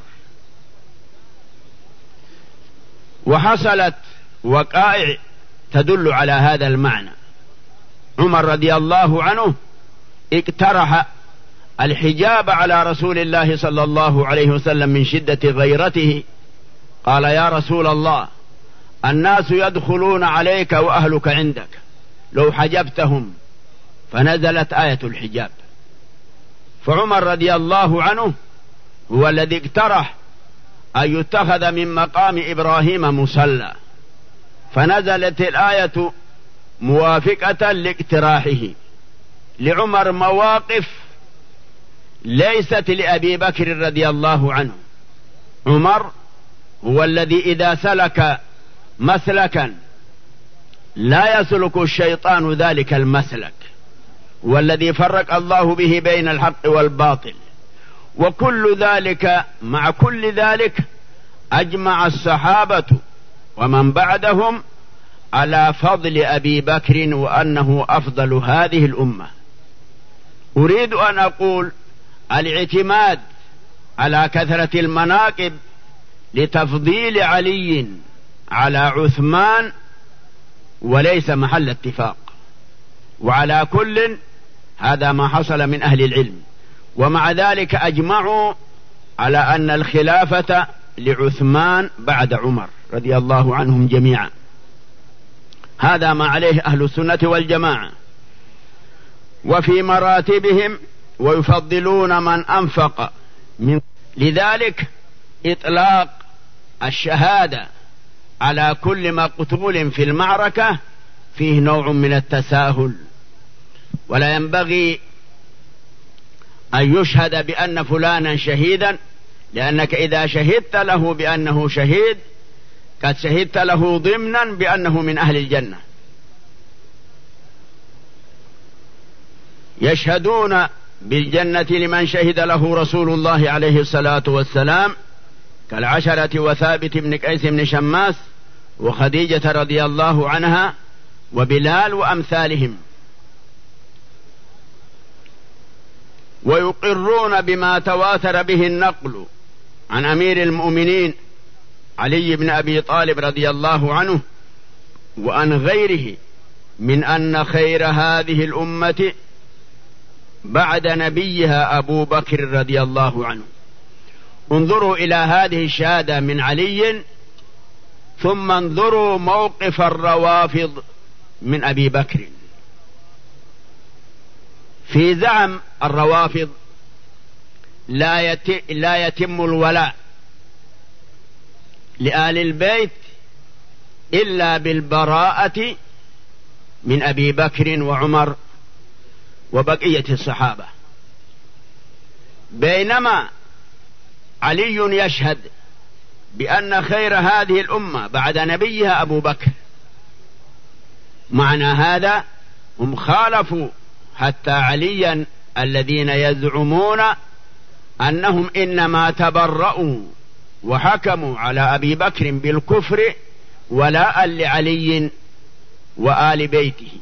وحصلت وقائع تدل على هذا المعنى. عمر رضي الله عنه اقترح الحجاب على رسول الله صلى الله عليه وسلم من شدة غيرته. قال: يا رسول الله، الناس يدخلون عليك وأهلك عندك، لو حجبتهم. فنزلت آية الحجاب. فعمر رضي الله عنه هو الذي اقترح أن يتخذ من مقام إبراهيم مصلى، فنزلت الآية موافقة لاقتراحه. لعمر مواقف ليست لأبي بكر رضي الله عنه. عمر هو الذي إذا سلك مسلكا لا يسلك الشيطان ذلك المسلك، والذي فرق الله به بين الحق والباطل. وكل ذلك مع كل ذلك أجمع الصحابة ومن بعدهم على فضل أبي بكر وأنه أفضل هذه الأمة. أريد أن أقول الاعتماد على كثرة المناقب لتفضيل علي على عثمان وليس محل اتفاق. وعلى كل هذا ما حصل من أهل العلم، ومع ذلك أجمعوا على أن الخلافة لعثمان بعد عمر رضي الله عنهم جميعا. هذا ما عليه أهل السنة والجماعة. وفي مراتبهم ويفضلون من أنفق من، لذلك إطلاق الشهادة على كل مقتول في المعركة فيه نوع من التساهل، ولا ينبغي أن يشهد بأن فلانا شهيدا، لأنك إذا شهدت له بأنه شهيد قد شهدت له ضمنا بأنه من أهل الجنة. يشهدون بالجنة لمن شهد له رسول الله عليه الصلاة والسلام كالعشرة وثابت بن قيس بن شماس وخديجة رضي الله عنها وبلال وأمثالهم. ويقرون بما تواتر به النقل عن أمير المؤمنين علي بن أبي طالب رضي الله عنه وعن غيره من أن خير هذه الأمة بعد نبيها أبو بكر رضي الله عنه. انظروا إلى هذه الشهادة من علي، ثم انظروا موقف الروافض من أبي بكر. في زعم الروافض لا يتم الولاء لآل البيت إلا بالبراءة من أبي بكر وعمر وبقية الصحابة، بينما علي يشهد بأن خير هذه الأمة بعد نبيها أبو بكر. معنى هذا هم خالفوا حتى عليا الذين يزعمون أنهم إنما تبرؤوا وحكموا على أبي بكر بالكفر ولاء لعلي وآل بيته.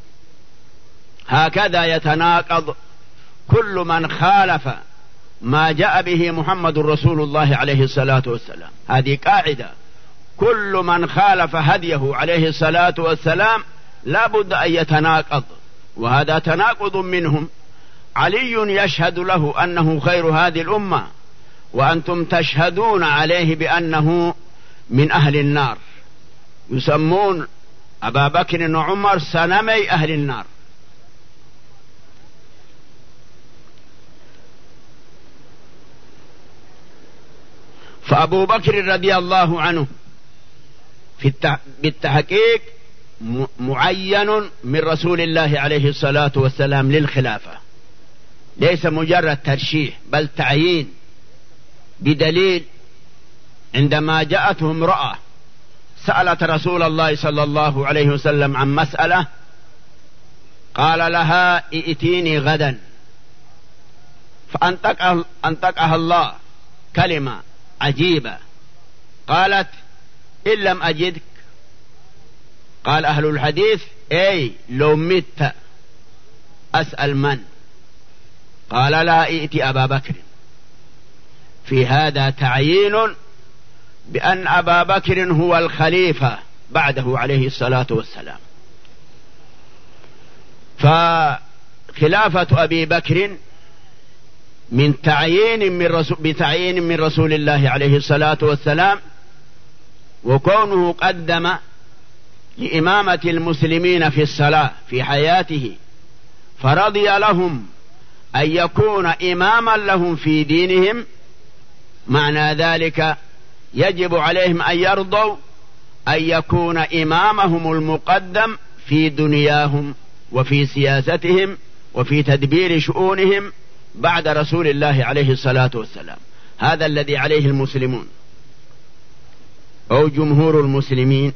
هكذا يتناقض كل من خالف ما جاء به محمد رسول الله عليه الصلاة والسلام. هذه قاعدة، كل من خالف هديه عليه الصلاة والسلام لا بد أن يتناقض، وهذا تناقض منهم. علي يشهد له أنه خير هذه الأمة، وأنتم تشهدون عليه بأنه من أهل النار. يسمون أبا بكر وعمر صنمي أهل النار. فأبو بكر رضي الله عنه بالتحقيق معين من رسول الله عليه الصلاة والسلام للخلافة، ليس مجرد ترشيح بل تعيين، بدليل عندما جاءته امرأة سألت رسول الله صلى الله عليه وسلم عن مسألة، قال لها ائتيني غدا، فأنطقها الله كلمة عجيبة، قالت إن لم أجدك، قال أهل الحديث أي لو مت أسأل من؟ قال لا ائت أبا بكر. في هذا تعيين بأن أبا بكر هو الخليفة بعده عليه الصلاة والسلام. فخلافة أبي بكر بتعيين من رسول الله عليه الصلاة والسلام، وكونه قدم لإمامة المسلمين في الصلاة في حياته، فرضي لهم أن يكون إماما لهم في دينهم، معنى ذلك يجب عليهم أن يرضوا أن يكون إمامهم المقدم في دنياهم وفي سياستهم وفي تدبير شؤونهم بعد رسول الله عليه الصلاة والسلام. هذا الذي عليه المسلمون أو جمهور المسلمين،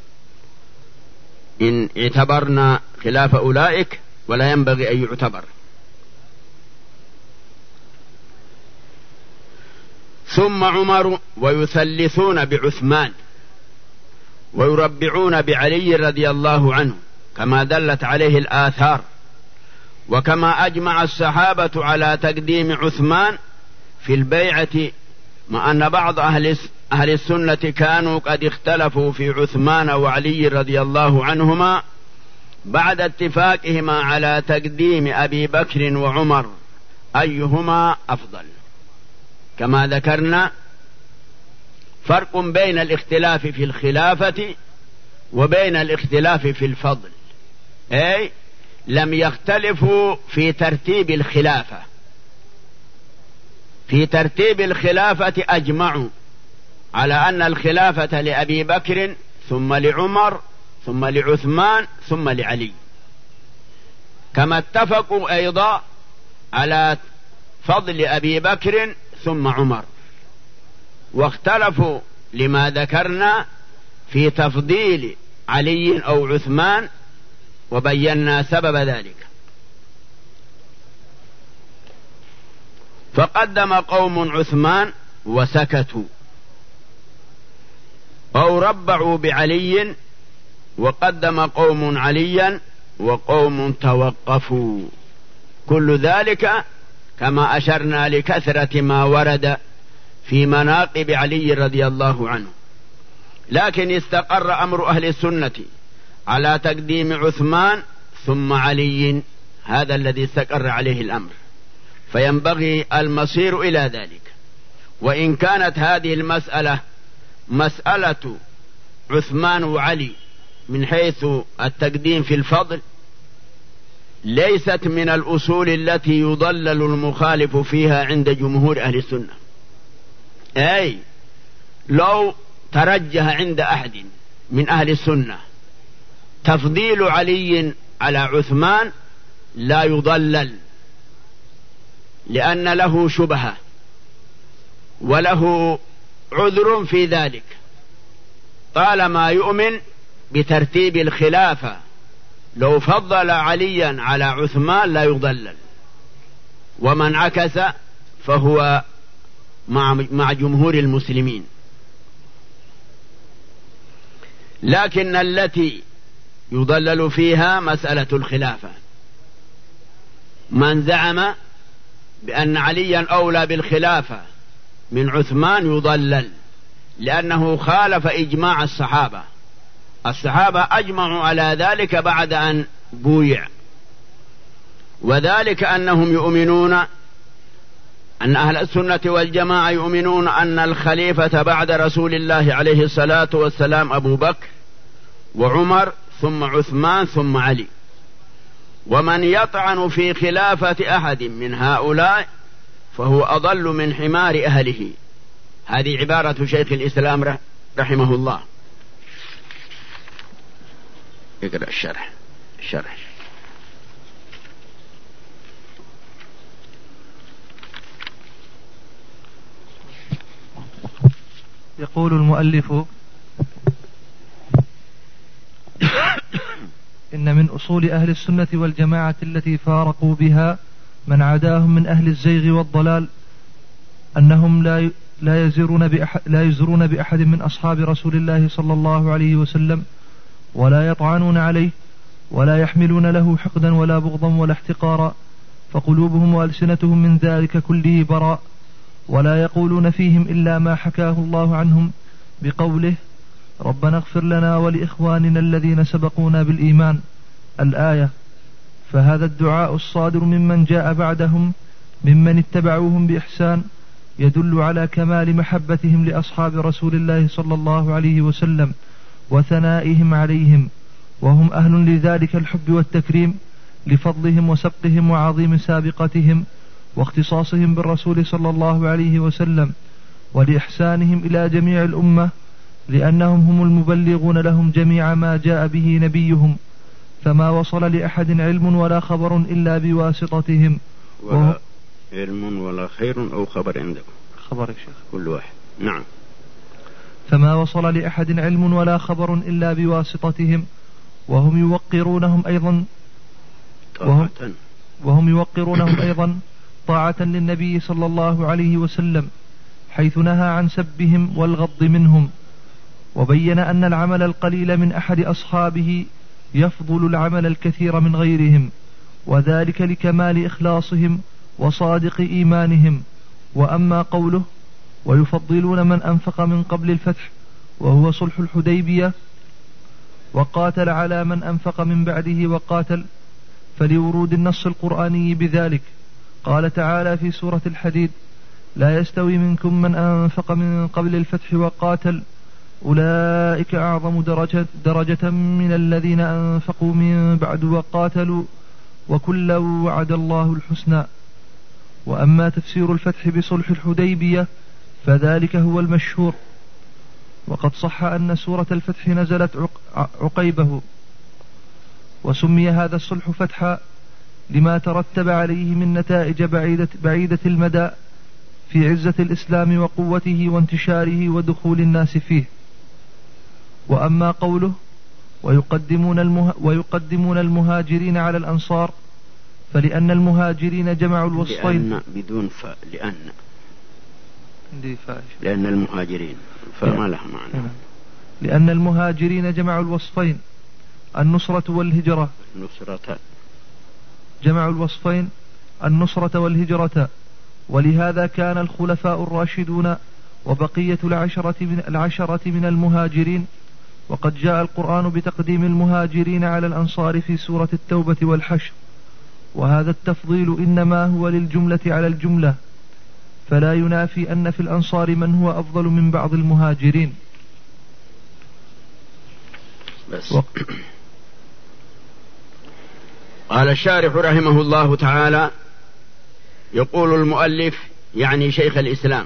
إن اعتبرنا خلاف أولئك ولا ينبغي أن يعتبر. ثم عمر، ويثلثون بعثمان ويربعون بعلي رضي الله عنه كما دلت عليه الآثار، وكما أجمع الصحابة على تقديم عثمان في البيعة، مع أن بعض أهل السنة كانوا قد اختلفوا في عثمان وعلي رضي الله عنهما بعد اتفاقهما على تقديم أبي بكر وعمر أيهما أفضل. كما ذكرنا فرق بين الاختلاف في الخلافة وبين الاختلاف في الفضل، أي لم يختلفوا في ترتيب الخلافة. في ترتيب الخلافة أجمعوا على أن الخلافة لأبي بكر ثم لعمر ثم لعثمان ثم لعلي، كما اتفقوا أيضا على فضل أبي بكر ثم عمر، واختلفوا لما ذكرنا في تفضيل علي أو عثمان، وبينا سبب ذلك. فقدم قوم عثمان وسكتوا، أو ربعوا بعلي، وقدم قوم عليا وقوم توقفوا. كل ذلك كما أشرنا لكثرة ما ورد في مناقب علي رضي الله عنه. لكن استقر أمر أهل السنة على تقديم عثمان ثم علي، هذا الذي استقر عليه الأمر، فينبغي المصير إلى ذلك. وإن كانت هذه المسألة مسألة عثمان وعلي من حيث التقديم في الفضل، ليست من الأصول التي يضلل المخالف فيها عند جمهور أهل السنة. أي لو ترجح عند أحد من أهل السنة تفضيل علي على عثمان لا يضلل، لأن له شبهة وله عذر في ذلك، طالما يؤمن بترتيب الخلافة. لو فضل عليا على عثمان لا يضلل، ومن عكس فهو مع جمهور المسلمين. لكن التي يضلل فيها مسألة الخلافة. من زعم بأن عليا أولى بالخلافة من عثمان يضلل، لأنه خالف إجماع الصحابة. الصحابة أجمعوا على ذلك بعد أن بويع، وذلك أنهم يؤمنون أن أهل السنة والجماعة يؤمنون أن الخليفة بعد رسول الله عليه الصلاة والسلام أبو بكر وعمر ثم عثمان ثم علي. ومن يطعن في خلافة أحد من هؤلاء فهو أضل من حمار أهله. هذه عبارة شيخ الإسلام رحمه الله. اقرأ الشرح. يقول المؤلف: إن من أصول أهل السنة والجماعة التي فارقوا بها من عداهم من أهل الزيغ والضلال أنهم لا يزرون بأحد من أصحاب رسول الله صلى الله عليه وسلم، ولا يطعنون عليه، ولا يحملون له حقدا ولا بغضا ولا احتقارا، فقلوبهم وألسنتهم من ذلك كله براء، ولا يقولون فيهم إلا ما حكاه الله عنهم بقوله: ربنا اغفر لنا ولإخواننا الذين سبقونا بالإيمان، الآية. فهذا الدعاء الصادر ممن جاء بعدهم ممن اتبعوهم بإحسان يدل على كمال محبتهم لأصحاب رسول الله صلى الله عليه وسلم وثنائهم عليهم، وهم أهل لذلك الحب والتكريم لفضلهم وسبقهم وعظيم سابقتهم واختصاصهم بالرسول صلى الله عليه وسلم، ولإحسانهم إلى جميع الأمة، لأنهم هم المبلغون لهم جميع ما جاء به نبيهم، فما وصل لأحد علم ولا خبر إلا بواسطتهم. ولا علم ولا خير أو خبر عندكم؟ خبر الشيخ كل واحد. نعم. فما وصل لأحد علم ولا خبر إلا بواسطتهم، وهم يوقرونهم أيضا طاعة للنبي صلى الله عليه وسلم، حيث نهى عن سبهم والغض منهم، وبين أن العمل القليل من أحد أصحابه يفضل العمل الكثير من غيرهم، وذلك لكمال إخلاصهم وصادق إيمانهم. وأما قوله: ويفضلون من أنفق من قبل الفتح، وهو صلح الحديبية، وقاتل على من أنفق من بعده وقاتل، فلورود النص القرآني بذلك. قال تعالى في سورة الحديد: لا يستوي منكم من أنفق من قبل الفتح وقاتل، أولئك أعظم درجة من الذين أنفقوا من بعد وقاتلوا، وكلا وعد الله الحسنى. وأما تفسير الفتح بصلح الحديبية فذلك هو المشهور، وقد صح أن سورة الفتح نزلت عقيبه، وسمي هذا الصلح فتحا لما ترتب عليه من نتائج بعيدة المدى في عزة الإسلام وقوته وانتشاره ودخول الناس فيه. وأما قوله: ويقدمون المهاجرين على الأنصار، فلأن المهاجرين جمعوا الوصفين بدون فاء، لأن المهاجرين فما لها معنى. لأن المهاجرين جمعوا الوصفين النصرة والهجرة، جمعوا الوصفين النصرة والهجرة، ولهذا كان الخلفاء الراشدون وبقية العشرة من المهاجرين، وقد جاء القرآن بتقديم المهاجرين على الأنصار في سورة التوبة والحشر، وهذا التفضيل إنما هو للجملة على الجملة، فلا ينافي أن في الأنصار من هو أفضل من بعض المهاجرين. بس. قال الشارح رحمه الله تعالى: يقول المؤلف يعني شيخ الإسلام: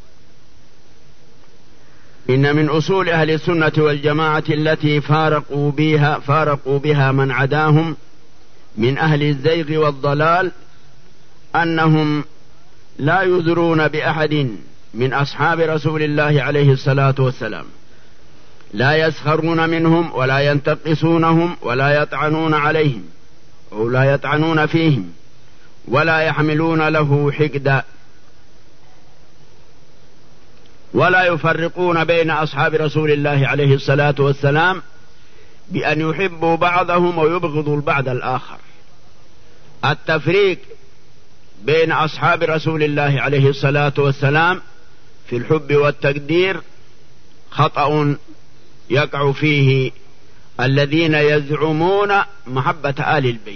إن من أصول أهل السنة والجماعة التي فارقوا بها من عداهم من أهل الزيغ والضلال أنهم لا يزرون بأحد من أصحاب رسول الله عليه الصلاة والسلام، لا يسخرون منهم ولا ينتقصونهم ولا يطعنون عليهم أو لا يطعنون فيهم، ولا يحملون له حقدا، ولا يفرقون بين أصحاب رسول الله عليه الصلاة والسلام بأن يحبوا بعضهم ويبغضوا البعض الآخر. التفريق بين أصحاب رسول الله عليه الصلاة والسلام في الحب والتقدير خطأ يقع فيه الذين يزعمون محبة آل البيت.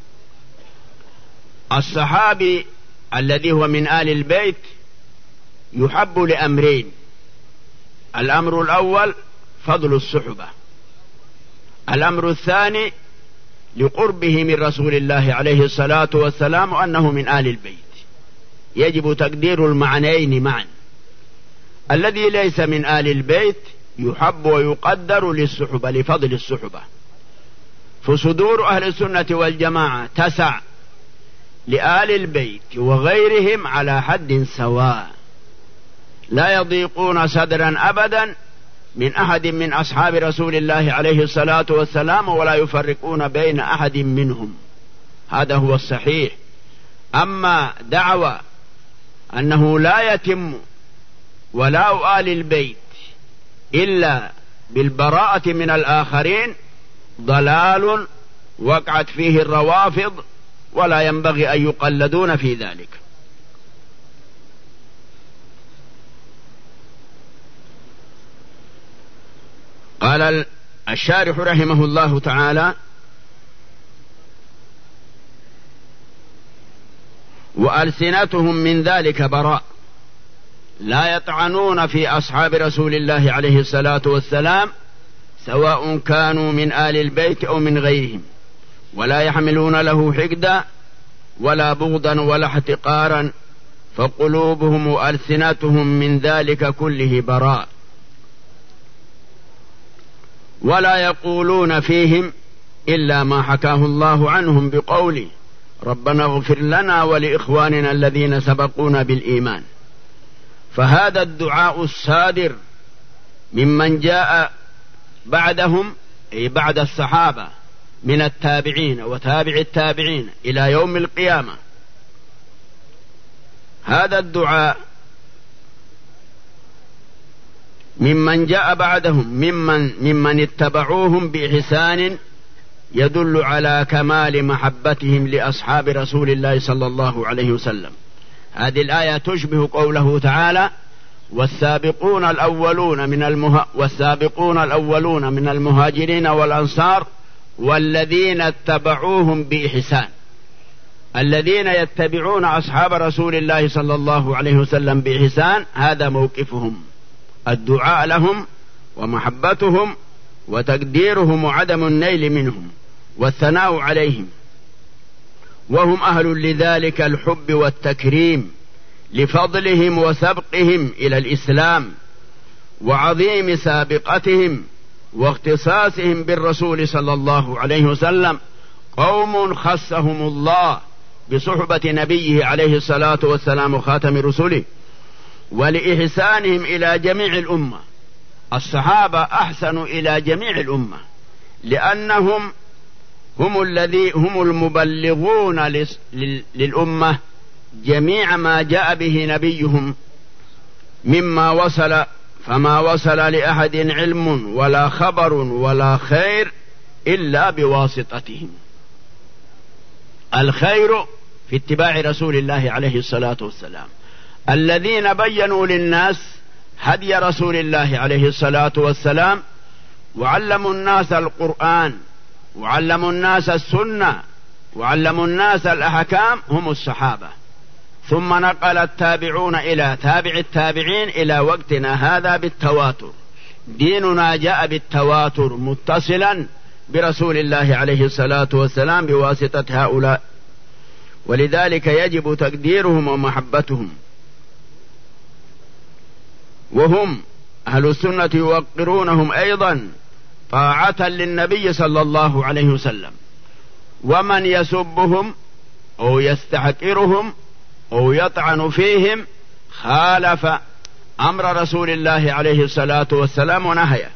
الصحابي الذي هو من آل البيت يحب لأمرين: الأمر الأول فضل الصحبة، الأمر الثاني لقربه من رسول الله عليه الصلاة والسلام وأنه من آل البيت، يجب تقدير المعنيين معا. الذي ليس من آل البيت يحب ويقدر للصحبة، لفضل الصحبة. فصدور أهل السنة والجماعة تسع لآل البيت وغيرهم على حد سواء، لا يضيقون صدرا أبدا من أحد من أصحاب رسول الله عليه الصلاة والسلام، ولا يفرقون بين أحد منهم. هذا هو الصحيح. أما دعوى أنه لا يتم ولاء آل البيت إلا بالبراءة من الآخرين ضلال وقعت فيه الروافض، ولا ينبغي أن يقلدون في ذلك. قال الشارح رحمه الله تعالى: وألسنتهم من ذلك براء، لا يطعنون في أصحاب رسول الله عليه الصلاة والسلام سواء كانوا من آل البيت أو من غيرهم، ولا يحملون له حقدا ولا بغضا ولا احتقارا، فقلوبهم وألسنتهم من ذلك كله براء، ولا يقولون فيهم إلا ما حكاه الله عنهم بقوله: ربنا اغفر لنا ولإخواننا الذين سبقونا بالإيمان. فهذا الدعاء الصادر ممن جاء بعدهم، أي بعد الصحابة من التابعين وتابع التابعين إلى يوم القيامة، هذا الدعاء ممن جاء بعدهم ممن اتبعوهم بإحسان يدل على كمال محبتهم لأصحاب رسول الله صلى الله عليه وسلم. هذه الآية تشبه قوله تعالى: والسابقون الأولون من المهاجرين والأنصار والذين اتبعوهم بإحسان. الذين يتبعون أصحاب رسول الله صلى الله عليه وسلم بإحسان هذا موقفهم، الدعاء لهم ومحبتهم وتقديرهم وعدم النيل منهم والثناء عليهم، وهم أهل لذلك الحب والتكريم لفضلهم وسبقهم إلى الإسلام وعظيم سابقتهم واختصاصهم بالرسول صلى الله عليه وسلم. قوم خصهم الله بصحبة نبيه عليه الصلاة والسلام خاتم رسله، ولإحسانهم إلى جميع الأمة. الصحابة أحسنوا إلى جميع الأمة لأنهم هم المبلغون للأمة جميع ما جاء به نبيهم مما وصل، فما وصل لأحد علم ولا خبر ولا خير إلا بواسطتهم. الخير في اتباع رسول الله عليه الصلاة والسلام، الذين بينوا للناس هدي رسول الله عليه الصلاة والسلام، وعلموا الناس القرآن، وعلموا الناس السنة، وعلموا الناس الأحكام، هم الصحابة. ثم نقل التابعون إلى تابع التابعين إلى وقتنا هذا بالتواتر. ديننا جاء بالتواتر متصلا برسول الله عليه الصلاة والسلام بواسطة هؤلاء، ولذلك يجب تقديرهم ومحبتهم. وهم أهل السنة يوقرونهم أيضا طاعة للنبي صلى الله عليه وسلم، ومن يسبهم أو يستحقرهم أو يطعن فيهم خالف أمر رسول الله عليه الصلاة والسلام ونهيه،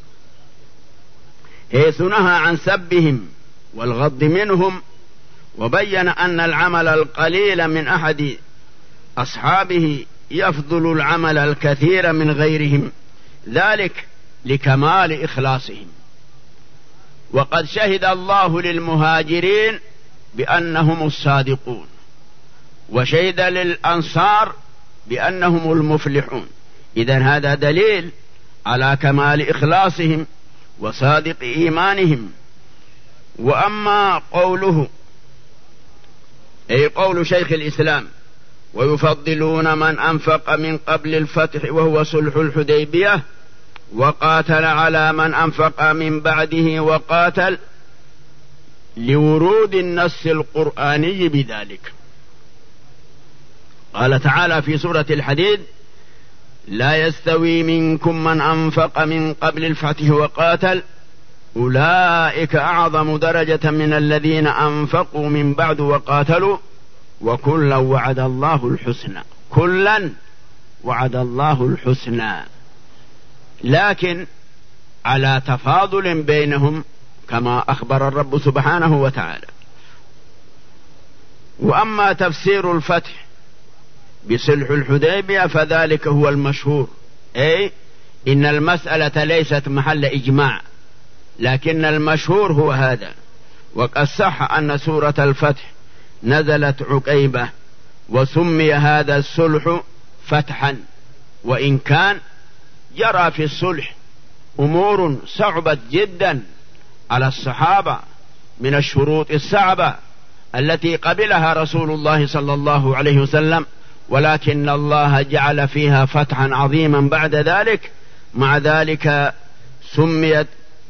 حيث نهى عن سبهم والغض منهم، وبين أن العمل القليل من أحد أصحابه يفضل العمل الكثير من غيرهم، ذلك لكمال إخلاصهم. وقد شهد الله للمهاجرين بأنهم الصادقون، وشهد للأنصار بأنهم المفلحون. إذن هذا دليل على كمال إخلاصهم وصادق إيمانهم. وأما قوله، أي قول شيخ الإسلام: ويفضلون من أنفق من قبل الفتح وهو صلح الحديبية، وقاتل على من أنفق من بعده وقاتل، لورود النص القرآني بذلك. قال تعالى في سورة الحديد: لا يستوي منكم من أنفق من قبل الفتح وقاتل أولئك أعظم درجة من الذين أنفقوا من بعد وقاتلوا وكلا وعد الله الحسنى. كلا وعد الله الحسنى، لكن على تفاضل بينهم كما أخبر الرب سبحانه وتعالى. وأما تفسير الفتح بصلح الحديبية فذلك هو المشهور، أي إن المسألة ليست محل إجماع، لكن المشهور هو هذا. وقد صح أن سورة الفتح نزلت عقيبة وسمي هذا الصلح فتحا، وإن كان جرى في الصلح أمور صعبت جدا على الصحابة من الشروط الصعبة التي قبلها رسول الله صلى الله عليه وسلم، ولكن الله جعل فيها فتحا عظيما بعد ذلك. مع ذلك سميت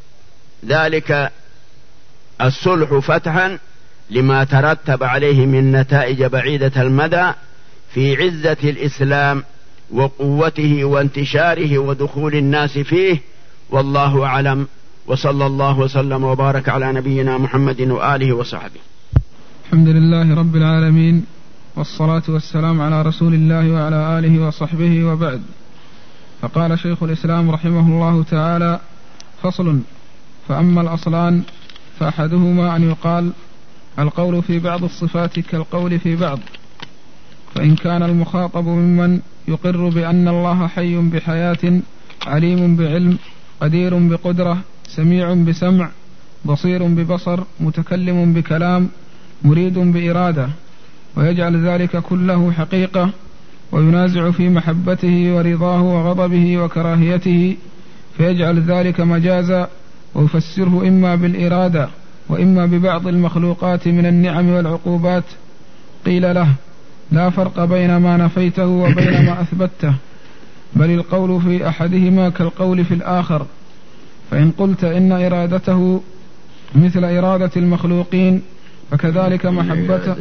ذلك الصلح فتحا لما ترتب عليه من نتائج بعيدة المدى في عزة الإسلام وقوته وانتشاره ودخول الناس فيه. والله أعلم، وصلى الله وسلم وبارك على نبينا محمد وآله وصحبه. الحمد لله رب العالمين، والصلاة والسلام على رسول الله وعلى آله وصحبه، وبعد. فقال شيخ الإسلام رحمه الله تعالى: فصل. فأما الأصلان فأحدهما أن يقال القول في بعض الصفات كالقول في بعض، فإن كان المخاطب ممن يقر بأن الله حي بحياة، عليم بعلم، قدير بقدرة، سميع بسمع، بصير ببصر، متكلم بكلام، مريد بإرادة، ويجعل ذلك كله حقيقة، وينازع في محبته ورضاه وغضبه وكراهيته، فيجعل ذلك مجازا، ويفسره إما بالإرادة وإما ببعض المخلوقات من النعم والعقوبات، قيل له: لا فرق بين ما نفيته وبين ما أثبته، بل القول في أحدهما كالقول في الآخر. فإن قلت إن إرادته مثل إرادة المخلوقين فكذلك محبته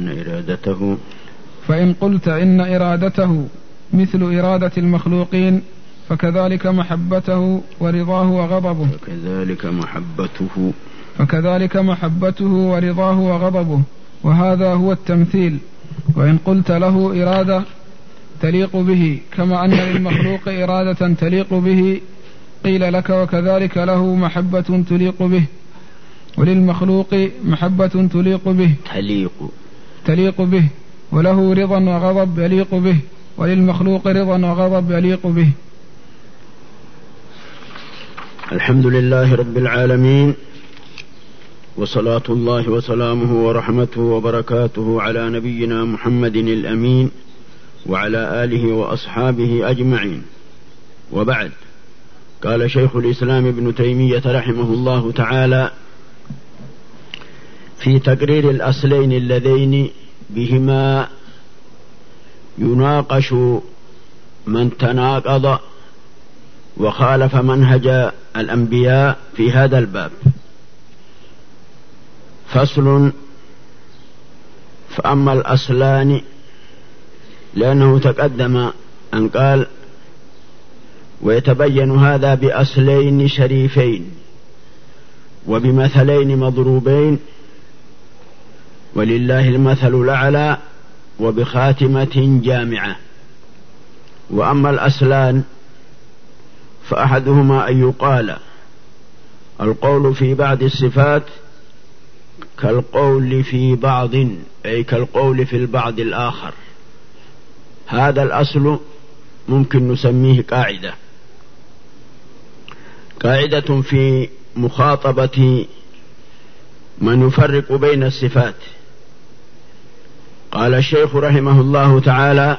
فإن قلت إن إرادته مثل إرادة المخلوقين فكذلك محبته ورضاه وغضبه فكذلك محبته ورضاه وغضبه، وهذا هو التمثيل. وإن قلت له إرادة تليق به كما أن للمخلوق إرادة تليق به، قيل لك: وكذلك له محبة تليق به، وللمخلوق محبة تليق به، وله رضا وغضب يليق به، وللمخلوق رضا وغضب يليق به. الحمد لله رب العالمين، وصلاة الله وسلامه ورحمته وبركاته على نبينا محمد الأمين وعلى آله وأصحابه أجمعين، وبعد. قال شيخ الإسلام ابن تيمية رحمه الله تعالى في تقرير الأصلين اللذين بهما يناقش من تناقض وخالف منهج الأنبياء في هذا الباب. فصل. فأما الأصلان، لأنه تقدم أن قال: ويتبين هذا بأصلين شريفين وبمثلين مضروبين، ولله المثل الأعلى، وبخاتمة جامعة. وأما الأصلان فأحدهما أن يقال القول في بعض الصفات كالقول في بعض، أي كالقول في البعض الآخر. هذا الأصل ممكن نسميه قاعدة في مخاطبة من يفرق بين الصفات. قال الشيخ رحمه الله تعالى: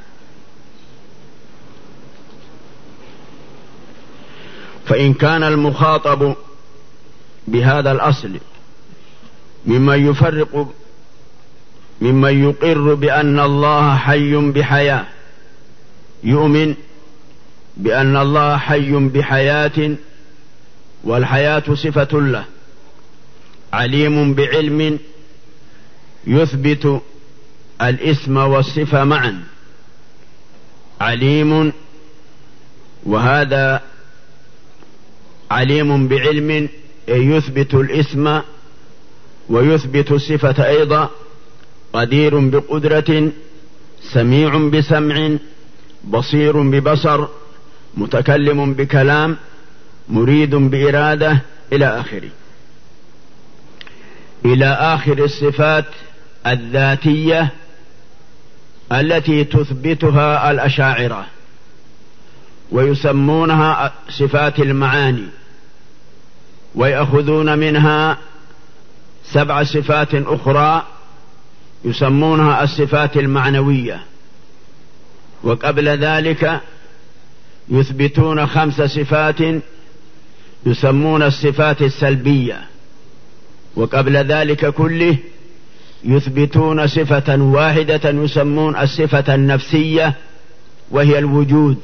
فإن كان المخاطب بهذا الأصل ممن يقر بأن الله حي بحياة، يؤمن بأن الله حي بحياة، والحياة صفة له، عليم بعلم يثبت الاسم والصفة معا، عليم، وهذا عليم بعلم يثبت الاسم ويثبت الصفة أيضا، قدير بقدرة، سميع بسمع، بصير ببصر، متكلم بكلام، مريد بإرادة، إلى آخره، إلى آخر الصفات الذاتية التي تثبتها الأشاعرة ويسمونها صفات المعاني، ويأخذون منها 7 صفات أخرى يسمونها الصفات المعنوية، وقبل ذلك يثبتون 5 صفات يسمون الصفات السلبية، وقبل ذلك كله يثبتون صفة واحدة يسمون الصفة النفسية وهي الوجود.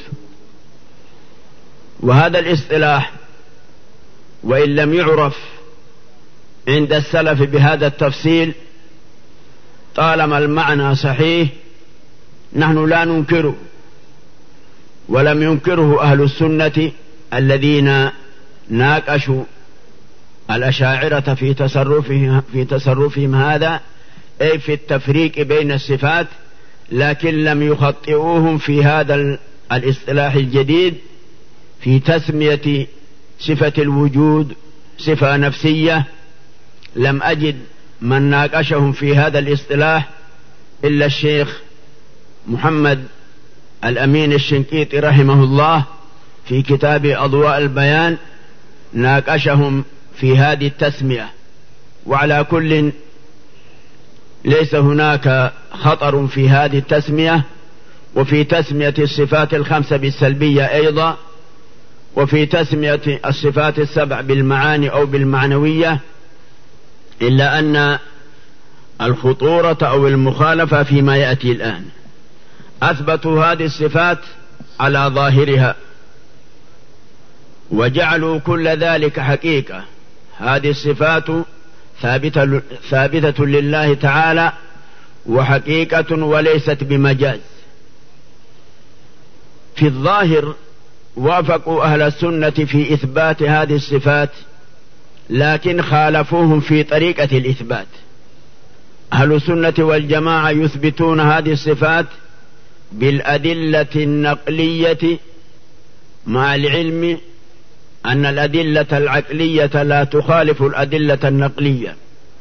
وهذا الاصطلاح وإن لم يعرف عند السلف بهذا التفصيل، طالما المعنى صحيح نحن لا ننكره، ولم ينكره أهل السنة الذين ناقشوا الأشاعرة في تصرفهم هذا، أي في التفريق بين الصفات، لكن لم يخطئوهم في هذا الاصطلاح الجديد في تسمية صفة الوجود صفة نفسية. لم أجد من ناقشهم في هذا الاصطلاح إلا الشيخ محمد الأمين الشنقيطي رحمه الله في كتاب أضواء البيان، ناقشهم في هذه التسمية. وعلى كل ليس هناك خطر في هذه التسمية، وفي تسمية الصفات ال5 بالسلبية أيضا، وفي تسمية الصفات ال7 بالمعاني أو بالمعنوية، إلا أن الخطورة أو المخالفة فيما يأتي الآن. أثبتوا هذه الصفات على ظاهرها وجعلوا كل ذلك حقيقة. هذه الصفات ثابتة لله تعالى وحقيقة وليست بمجاز. في الظاهر وافقوا أهل السنة في إثبات هذه الصفات، لكن خالفوهم في طريقة الإثبات. أهل السنة والجماعة يثبتون هذه الصفات بالأدلة النقلية، مع العلم أن الأدلة العقلية لا تخالف الأدلة النقلية.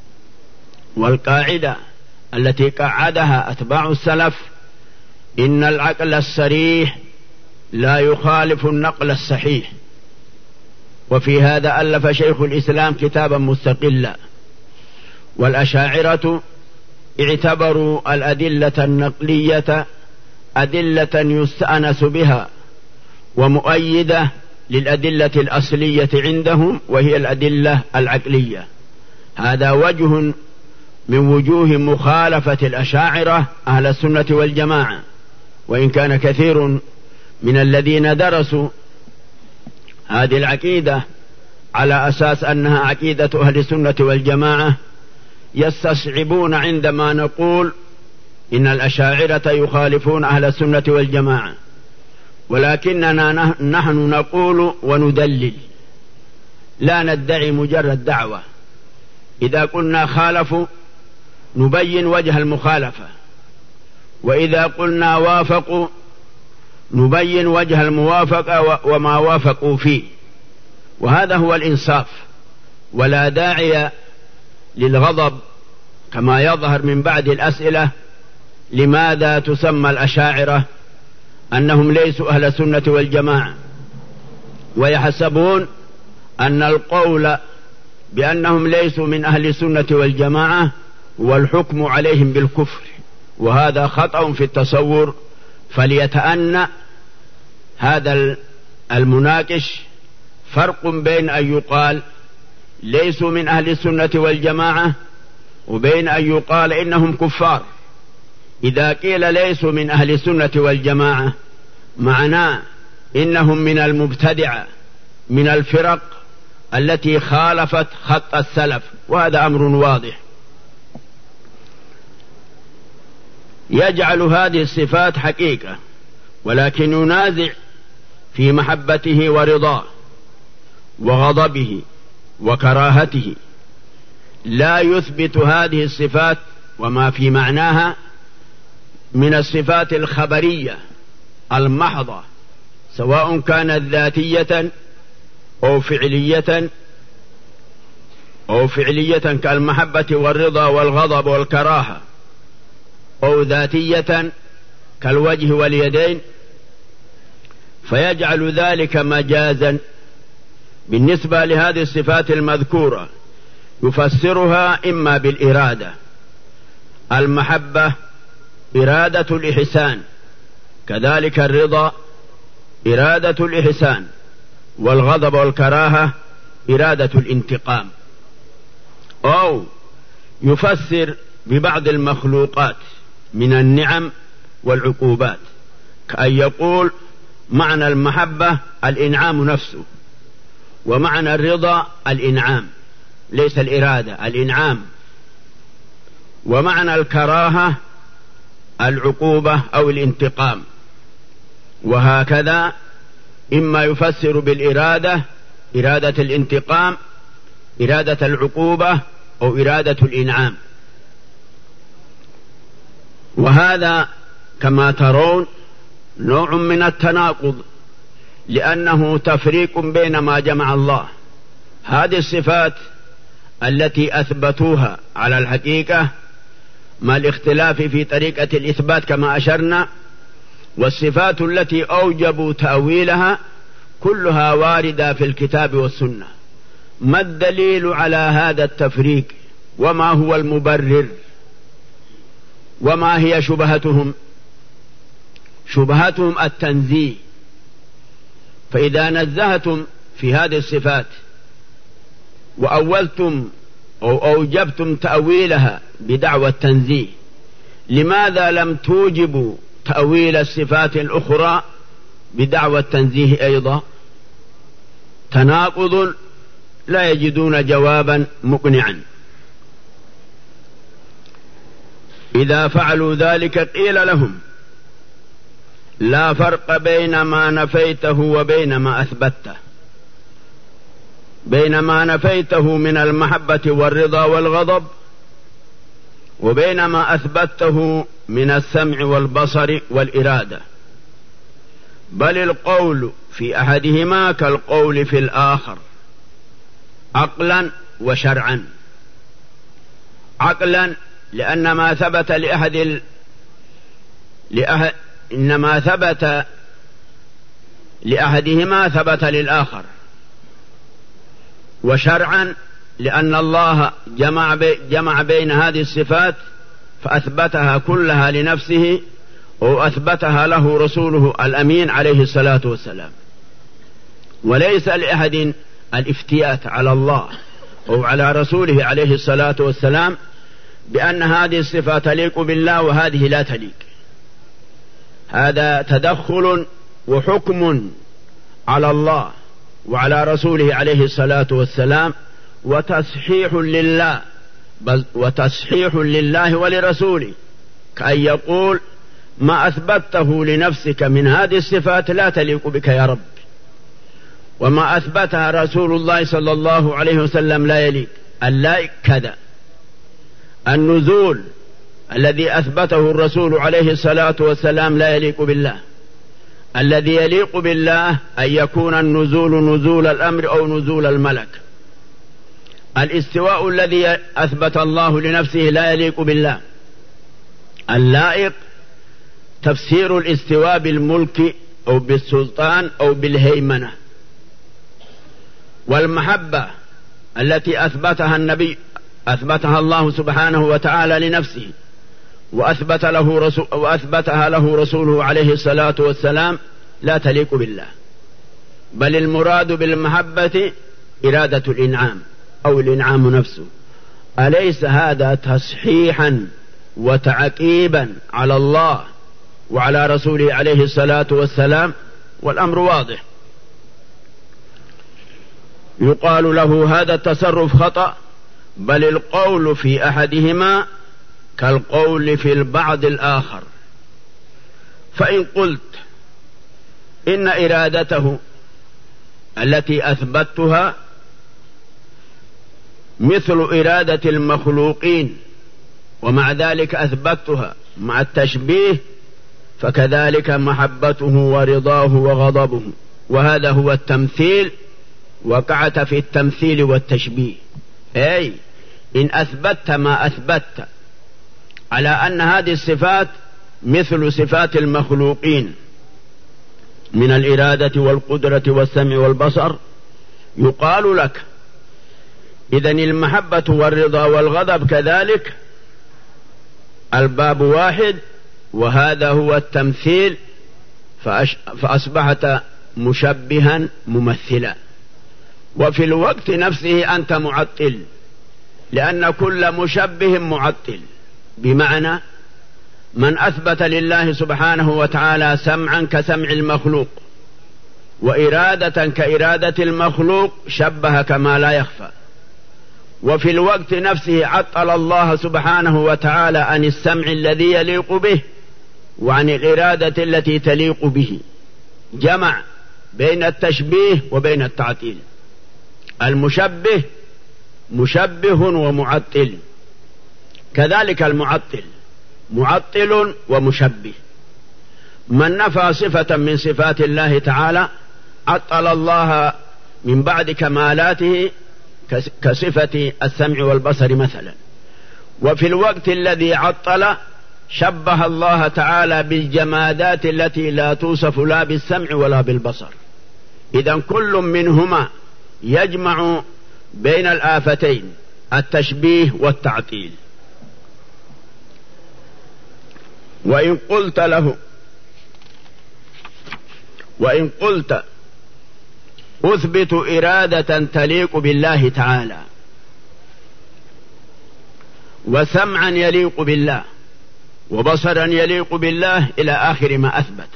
والقاعدة التي قعدها أتباع السلف إن العقل الصريح لا يخالف النقل الصحيح. وفي هذا ألف شيخ الإسلام كتابا مستقلا. والأشاعرة اعتبروا الأدلة النقلية أدلة يستأنس بها ومؤيدة للأدلة الأصلية عندهم، وهي الأدلة العقلية. هذا وجه من وجوه مخالفة الأشاعرة أهل السنة والجماعة، وإن كان كثير من الذين درسوا هذه العقيدة على أساس أنها عقيدة أهل السنة والجماعة يستصعبون عندما نقول إن الأشاعرة يخالفون أهل السنة والجماعة، ولكننا نحن نقول وندلل، لا ندعي مجرد دعوة. إذا قلنا خالفوا نبين وجه المخالفة، وإذا قلنا وافقوا نبين وجه الموافقة وما وافقوا فيه، وهذا هو الإنصاف. ولا داعي للغضب كما يظهر من بعد الأسئلة لماذا تسمى الأشاعرة أنهم ليسوا أهل السنة والجماعة، ويحسبون أن القول بأنهم ليسوا من أهل السنة والجماعة والحكم عليهم بالكفر، وهذا خطأ في التصور. فليتأنى هذا المناقش فرق بين أن يقال ليسوا من أهل السنة والجماعة وبين أن يقال إنهم كفار. إذا قيل ليسوا من أهل السنة والجماعة معناه إنهم من المبتدعة من الفرق التي خالفت خط السلف، وهذا أمر واضح. يجعل هذه الصفات حقيقة، ولكن ينازع في محبته ورضاه وغضبه وكراهته، لا يثبت هذه الصفات وما في معناها من الصفات الخبرية المحضة، سواء كانت ذاتية أو فعلية كالمحبة والرضا والغضب والكراهة، أو ذاتية كالوجه واليدين، فيجعل ذلك مجازا بالنسبة لهذه الصفات المذكورة، يفسرها إما بالإرادة، المحبة إرادة الإحسان، كذلك الرضا إرادة الإحسان، والغضب والكراهة إرادة الانتقام، أو يفسر ببعض المخلوقات من النعم والعقوبات، كأن يقول معنى المحبة الإنعام نفسه، ومعنى الرضا الإنعام ليس الإرادة، الإنعام، ومعنى الكراهة العقوبة أو الانتقام، وهكذا إما يفسر بالإرادة إرادة الانتقام، إرادة العقوبة، أو إرادة الإنعام. وهذا كما ترون نوع من التناقض، لأنه تفريق بين ما جمع الله، هذه الصفات التي أثبتوها على الحقيقة مع الاختلاف في طريقة الإثبات كما أشرنا، والصفات التي أوجبوا تأويلها كلها واردة في الكتاب والسنة. ما الدليل على هذا التفريق؟ وما هو المبرر؟ وما هي شبهتهم؟ شبهتهم التنزيه. فإذا نزهتم في هذه الصفات وأولتم أو أوجبتم تأويلها بدعوى التنزيه، لماذا لم توجبوا تأويل الصفات الأخرى بدعوى التنزيه أيضا؟ تناقض لا يجدون جوابا مقنعا. إذا فعلوا ذلك قيل لهم لا فرق بين ما نفيته وبين ما أثبته، بين ما نفيته من المحبة والرضا والغضب وبين ما أثبته من السمع والبصر والإرادة، بل القول في أحدهما كالقول في الآخر عقلا وشرعا. عقلا لأن ما ثبت إنما ثبت لأحدهما ثبت للآخر، وشرعا لأن الله جمع بين هذه الصفات فأثبتها كلها لنفسه وأثبتها له رسوله الأمين عليه الصلاة والسلام. وليس لأحد الافتيات على الله أو على رسوله عليه الصلاة والسلام بأن هذه الصفات تليق بالله وهذه لا تليق. هذا تدخل وحكم على الله وعلى رسوله عليه الصلاة والسلام، وتصحيح لله ولرسوله، كأن يقول ما أثبته لنفسك من هذه الصفات لا تليق بك يا رب، وما أثبتها رسول الله صلى الله عليه وسلم لا يليق. اللائق كذا. النزول الذي أثبته الرسول عليه الصلاة والسلام لا يليق بالله. الذي يليق بالله أن يكون النزول نزول الأمر أو نزول الملك. الاستواء الذي أثبت الله لنفسه لا يليق بالله. اللائق تفسير الاستواء بالملك أو بالسلطان أو بالهيمنة. والمحبة التي أثبتها الله سبحانه وتعالى لنفسه وأثبتها له رسوله عليه الصلاة والسلام لا تليق بالله، بل المراد بالمحبة إرادة الإنعام أو الإنعام نفسه. أليس هذا تصحيحا وتعقيبا على الله وعلى رسوله عليه الصلاة والسلام؟ والأمر واضح. يقال له هذا التصرف خطأ، بل القول في أحدهما كالقول في البعض الآخر. فإن قلت إن إرادته التي أثبتها مثل إرادة المخلوقين ومع ذلك أثبتها مع التشبيه، فكذلك محبته ورضاه وغضبه، وهذا هو التمثيل. وقعت في التمثيل والتشبيه، أي إن أثبتت ما أثبتت على أن هذه الصفات مثل صفات المخلوقين من الإرادة والقدرة والسمع والبصر، يقال لك إذن المحبة والرضا والغضب كذلك الباب واحد، وهذا هو التمثيل، فأصبحت مشبها ممثلا. وفي الوقت نفسه أنت معطل، لأن كل مشبه معطل، بمعنى من أثبت لله سبحانه وتعالى سمعا كسمع المخلوق وإرادة كإرادة المخلوق شبه كما لا يخفى. وفي الوقت نفسه عطل الله سبحانه وتعالى عن السمع الذي يليق به وعن الإرادة التي تليق به، جمع بين التشبيه وبين التعطيل. المشبه مشبه ومعطل، كذلك المعطل معطل ومشبه. من نفى صفة من صفات الله تعالى عطل الله من بعد كمالاته كصفة السمع والبصر مثلا. وفي الوقت الذي عطل شبه الله تعالى بالجمادات التي لا توصف لا بالسمع ولا بالبصر. إذن كل منهما يجمع بين الآفتين التشبيه والتعطيل. وإن قلت أثبت إرادة تليق بالله تعالى وسمعا يليق بالله وبصرا يليق بالله إلى آخر ما أثبت،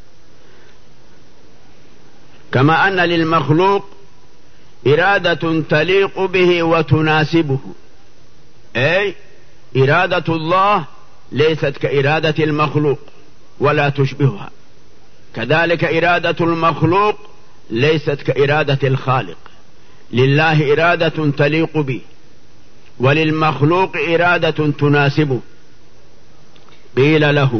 كما أن للمخلوق إرادة تليق به وتناسبه، أي إرادة الله ليست كإرادة المخلوق ولا تشبهها، كذلك إرادة المخلوق ليست كإرادة الخالق. لله إرادة تليق به وللمخلوق إرادة تناسبه. قيل له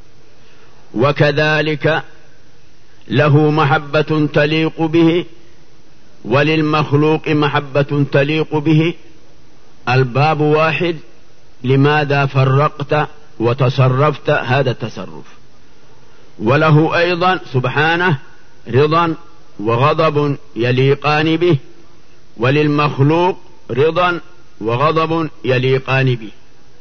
وكذلك له محبة تليق به وللمخلوق محبة تليق به، الباب واحد، لماذا فرقت وتصرفت هذا التصرف؟ وله أيضا سبحانه رضا وغضب يليقان به، وللمخلوق رضا وغضب يليقان به.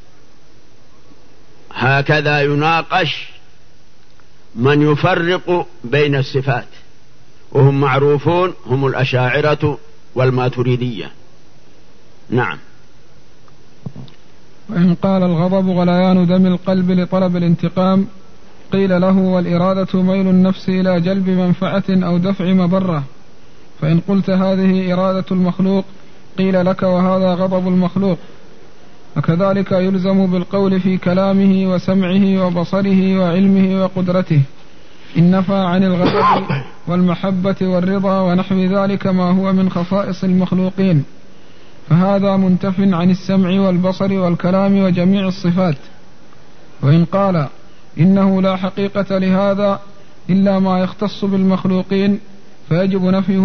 هكذا يناقش من يفرق بين الصفات، وهم معروفون، هم الأشاعرة والماتريدية. نعم. وإن قال الغضب غليان دم القلب لطلب الانتقام، قيل له والإرادة ميل النفس إلى جلب منفعة أو دفع مضرة. فإن قلت هذه إرادة المخلوق، قيل لك وهذا غضب المخلوق. وكذلك يلزم بالقول في كلامه وسمعه وبصره وعلمه وقدرته إن نفى عن الغضب والمحبة والرضا ونحو ذلك ما هو من خصائص المخلوقين، فهذا منتف عن السمع والبصر والكلام وجميع الصفات. وإن قال إنه لا حقيقة لهذا إلا ما يختص بالمخلوقين فيجب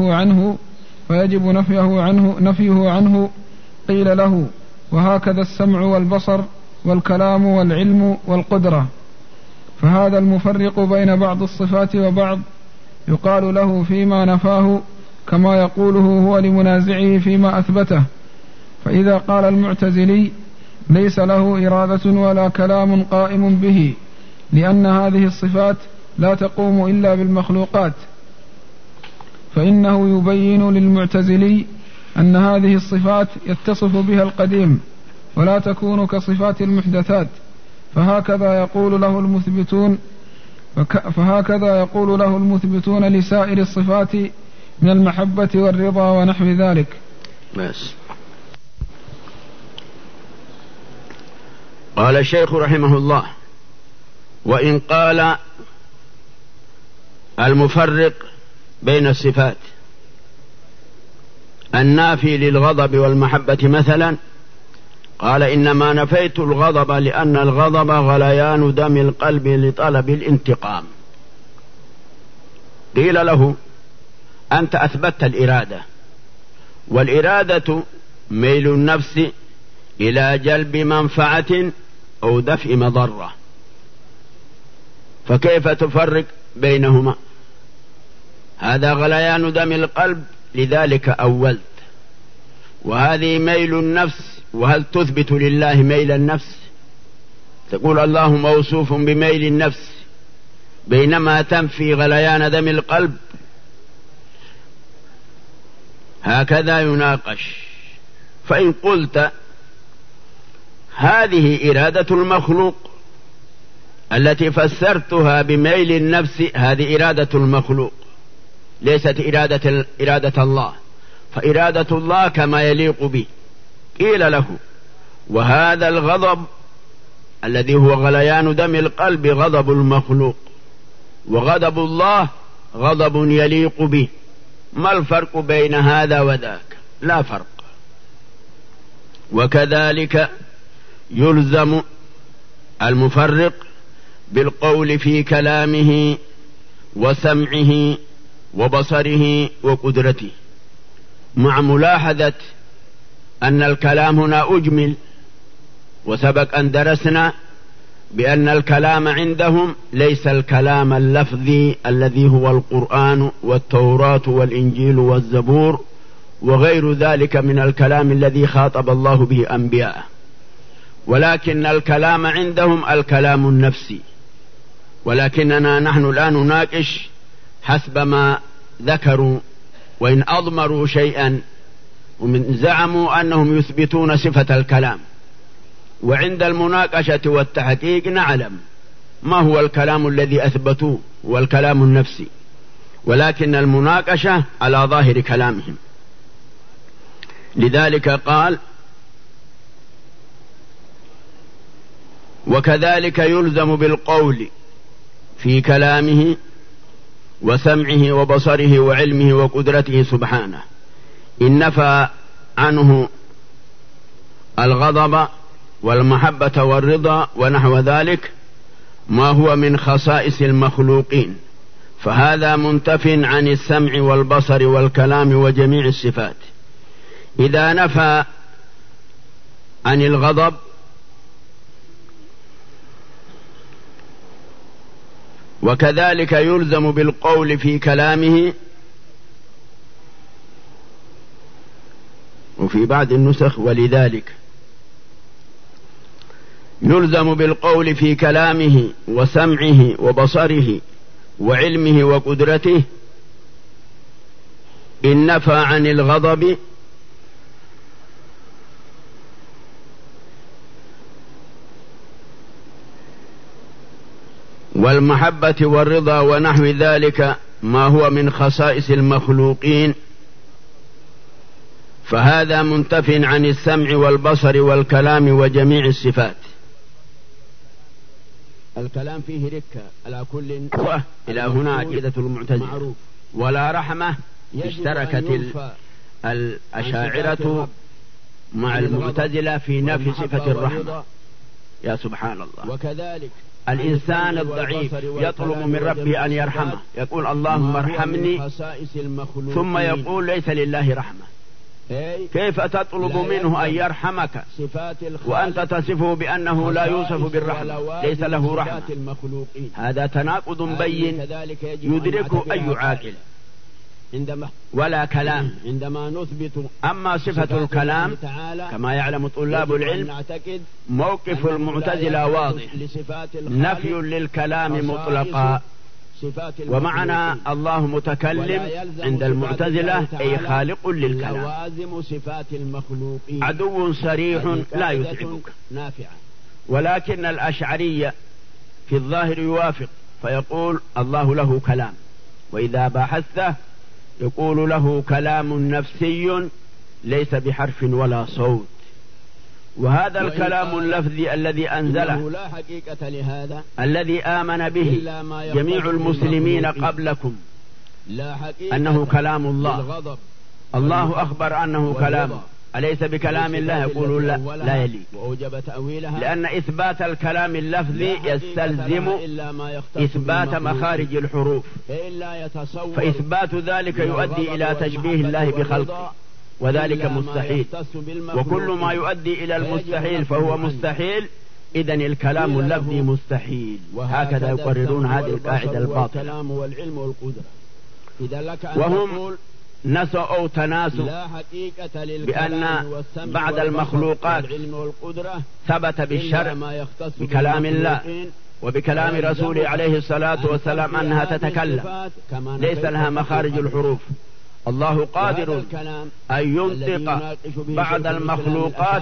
نفيه عنه، قيل له وهكذا السمع والبصر والكلام والعلم والقدرة. فهذا المفرق بين بعض الصفات وبعض يقال له فيما نفاه كما يقوله هو لمنازعه فيما أثبته. فإذا قال المعتزلي ليس له إرادة ولا كلام قائم به لأن هذه الصفات لا تقوم إلا بالمخلوقات، فإنه يبين للمعتزلي أن هذه الصفات يتصف بها القديم ولا تكون كصفات المحدثات. فهكذا يقول له المثبتون فهكذا يقول له المثبتون لسائر الصفات من المحبة والرضا ونحو ذلك. بس. قال الشيخ رحمه الله: وإن قال المفرق بين الصفات النافي للغضب والمحبة مثلا، قال: إنما نفيت الغضب لأن الغضب غليان دم القلب لطلب الانتقام. قيل له: أنت أثبتت الإرادة، والإرادة ميل النفس إلى جلب منفعة أو دفع مضرة، فكيف تفرق بينهما؟ هذا غليان دم القلب لذلك أولت، وهذه ميل النفس. وهل تثبت لله ميل النفس؟ تقول الله موصوف بميل النفس بينما تنفي غليان دم القلب. هكذا يناقش. فإن قلت هذه إرادة المخلوق التي فسرتها بميل النفس، هذه إرادة المخلوق ليست إرادة الله، فإرادة الله كما يليق به. قيل له: وهذا الغضب الذي هو غليان دم القلب غضب المخلوق، وغضب الله غضب يليق به، ما الفرق بين هذا وذاك؟ لا فرق. وكذلك يلزم المفرق بالقول في كلامه وسمعه وبصره وقدرته، مع ملاحظة أن الكلام هنا أجمل، وسبق أن درسنا بأن الكلام عندهم ليس الكلام اللفظي الذي هو القرآن والتوراة والإنجيل والزبور وغير ذلك من الكلام الذي خاطب الله به أنبياءه، ولكن الكلام عندهم الكلام النفسي. ولكننا نحن الآن نناقش حسب ما ذكروا، وإن أضمروا شيئا ومن زعموا أنهم يثبتون صفة الكلام، وعند المناقشة والتحقيق نعلم ما هو الكلام الذي أثبتوه والكلام النفسي، ولكن المناقشة على ظاهر كلامهم. لذلك قال: وكذلك يلزم بالقول في كلامه وسمعه وبصره وعلمه وقدرته سبحانه، إن نفى عنه الغضب والمحبة والرضا ونحو ذلك ما هو من خصائص المخلوقين، فهذا منتف عن السمع والبصر والكلام وجميع الصفات. إذا نفى عن الغضب وكذلك يلزم بالقول في كلامه، وفي بعض النسخ ولذلك يلزم بالقول في كلامه وسمعه وبصره وعلمه وقدرته إن نفى عن الغضب والمحبة والرضا ونحو ذلك ما هو من خصائص المخلوقين، فهذا منتف عن السمع والبصر والكلام وجميع الصفات. الكلام فيه ركة على كل إلى هنا عقيدة المعتزلة. ولا رحمة اشتركت الأشاعرة مع المعتزلة في نفي صفة الرحمة. يا سبحان الله. وكذلك الإنسان الضعيف يطلب من ربه أن يرحمه، يقول اللهم ارحمني، ثم يقول ليس لله رحمة. كيف تطلب منه أن يرحمك وأنت تصفه بأنه لا يوصف بالرحمة، ليس له رحمة؟ هذا تناقض بين يدركه أي عاقل. ولا كلام. عندما نثبت أما صفة الكلام كما يعلم طلاب العلم موقف المعتزلة واضح، نفي للكلام مطلقا، ومعنى الله متكلم عند المعتزلة أي خالق للكلام، عدو صريح لا يتعبك. ولكن الأشعرية في الظاهر يوافق فيقول الله له كلام، وإذا بحثته يقول له كلام نفسي ليس بحرف ولا صوت. وهذا الكلام اللفظي الذي أنزله لا حقيقة لهذا الذي آمن به جميع المسلمين قبلكم أنه كلام الله. الله أخبر أنه كلام، أليس بكلام الله؟ يقول لا يلي، لأن إثبات الكلام اللفظي يستلزم إثبات مخارج الحروف، فإثبات ذلك يؤدي إلى تشبيه الله بخلقه، وذلك مستحيل، وكل ما يؤدي إلى المستحيل فهو مستحيل، إذن الكلام اللفظي مستحيل. هكذا يقررون هذه القاعدة الباطلة. وهم نسوا أو تناسوا بأن بعد المخلوقات ثبت بالشرع بكلام الله وبكلام رسوله عليه الصلاة والسلام أنها تتكلم، ليس لها مخارج الحروف. الله قادر أن ينطق بعد المخلوقات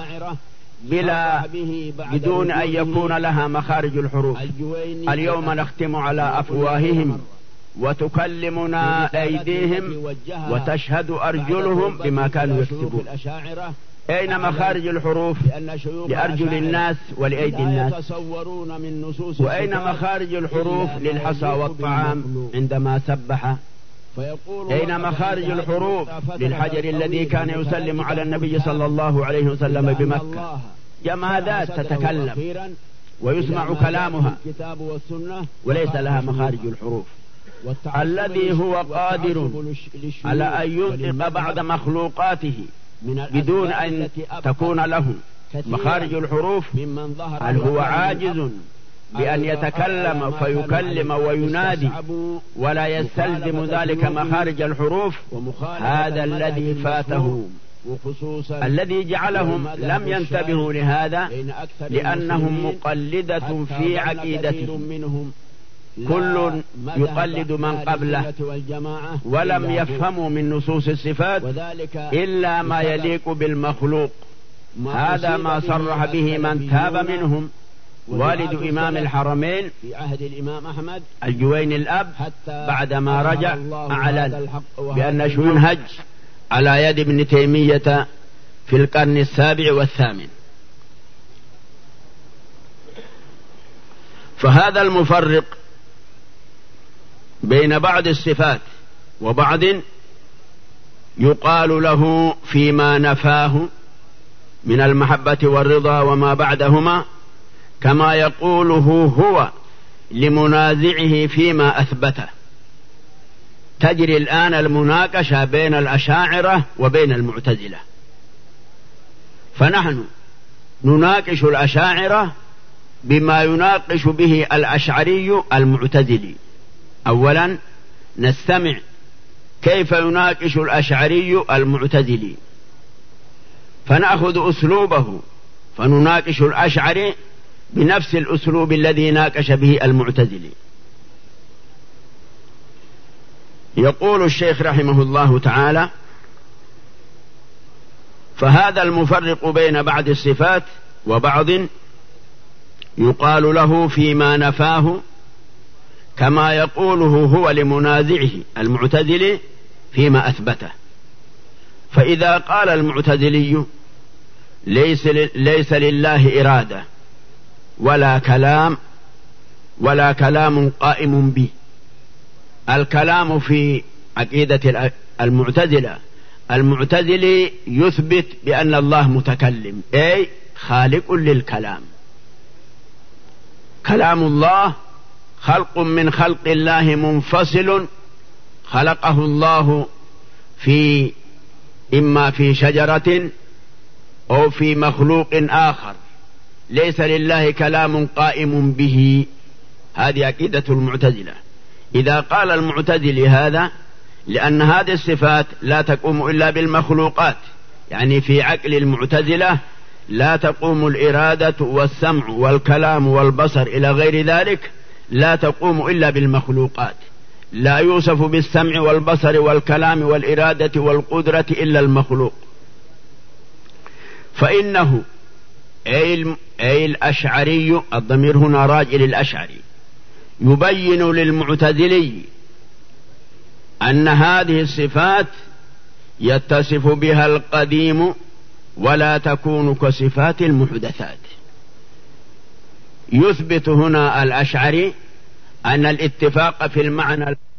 بدون أن يكون لها مخارج الحروف. اليوم نختم على أفواههم وتكلمنا أيديهم وتشهد أرجلهم بما كانوا يكسبون. أين مخارج الحروف لأرجل الناس ولأيدي الناس؟ وأين مخارج الحروف للحصى والطعام عندما سبح؟ أين مخارج الحروف للحجر الذي كان يسلم على النبي صلى الله عليه وسلم بمكة؟ جمادات تتكلم ويسمع كلامها وليس لها مخارج الحروف. الذي هو قادر على أن ينطق بعد مخلوقاته بدون أن تكون له مخارج الحروف، هل هو عاجز بأن يتكلم فيكلم وينادي ولا يستلزم ذلك مخارج الحروف؟ هذا الذي فاته. الذي جعلهم لم ينتبهوا لهذا لأنهم مقلدة في عقيدتهم، كل يقلد من قبله ولم يفهموا من نصوص الصفات إلا ما يليق بالمخلوق. هذا ما صرح به من تاب منهم والد إمام الحرمين في عهد الإمام أحمد الجويني الأب، بعدما رجع أعلن بأن منهج على يد ابن تيمية في القرن السابع والثامن. فهذا المفرق بين بعض الصفات وبعض يقال له فيما نفاه من المحبة والرضا وما بعدهما، كما يقوله هو لمنازعه فيما أثبته. تجري الآن المناقشة بين الأشاعرة وبين المعتزلة، فنحن نناقش الأشاعرة بما يناقش به الأشعري المعتزلي. أولا نستمع كيف يناقش الأشعري المعتزلي، فنأخذ أسلوبه فنناقش الأشعري بنفس الأسلوب الذي ناقش به المعتزلي. يقول الشيخ رحمه الله تعالى: فهذا المفرق بين بعض الصفات وبعض يقال له فيما نفاه كما يقوله هو لمنازعه المعتزلي فيما أثبته. فإذا قال المعتزلي ليس لله إرادة ولا كلام قائم به، الكلام في عقيدة المعتزلي يثبت بأن الله متكلم، أي خالق للكلام. كلام الله خلق من خلق الله منفصل، خلقه الله إما في شجرة أو في مخلوق آخر، ليس لله كلام قائم به. هذه عقيدة المعتزلة. إذا قال المعتزلي هذا لأن هذه الصفات لا تقوم إلا بالمخلوقات، يعني في عقل المعتزلة لا تقوم الإرادة والسمع والكلام والبصر إلى غير ذلك، لا تقوم إلا بالمخلوقات، لا يوصف بالسمع والبصر والكلام والإرادة والقدرة إلا المخلوق. فإنه أي الأشعري، الضمير هنا راجع للأشعري، يبين للمعتزلي أن هذه الصفات يتصف بها القديم ولا تكون كصفات المحدثات. يثبت هنا الأشعري أن الاتفاق في المعنى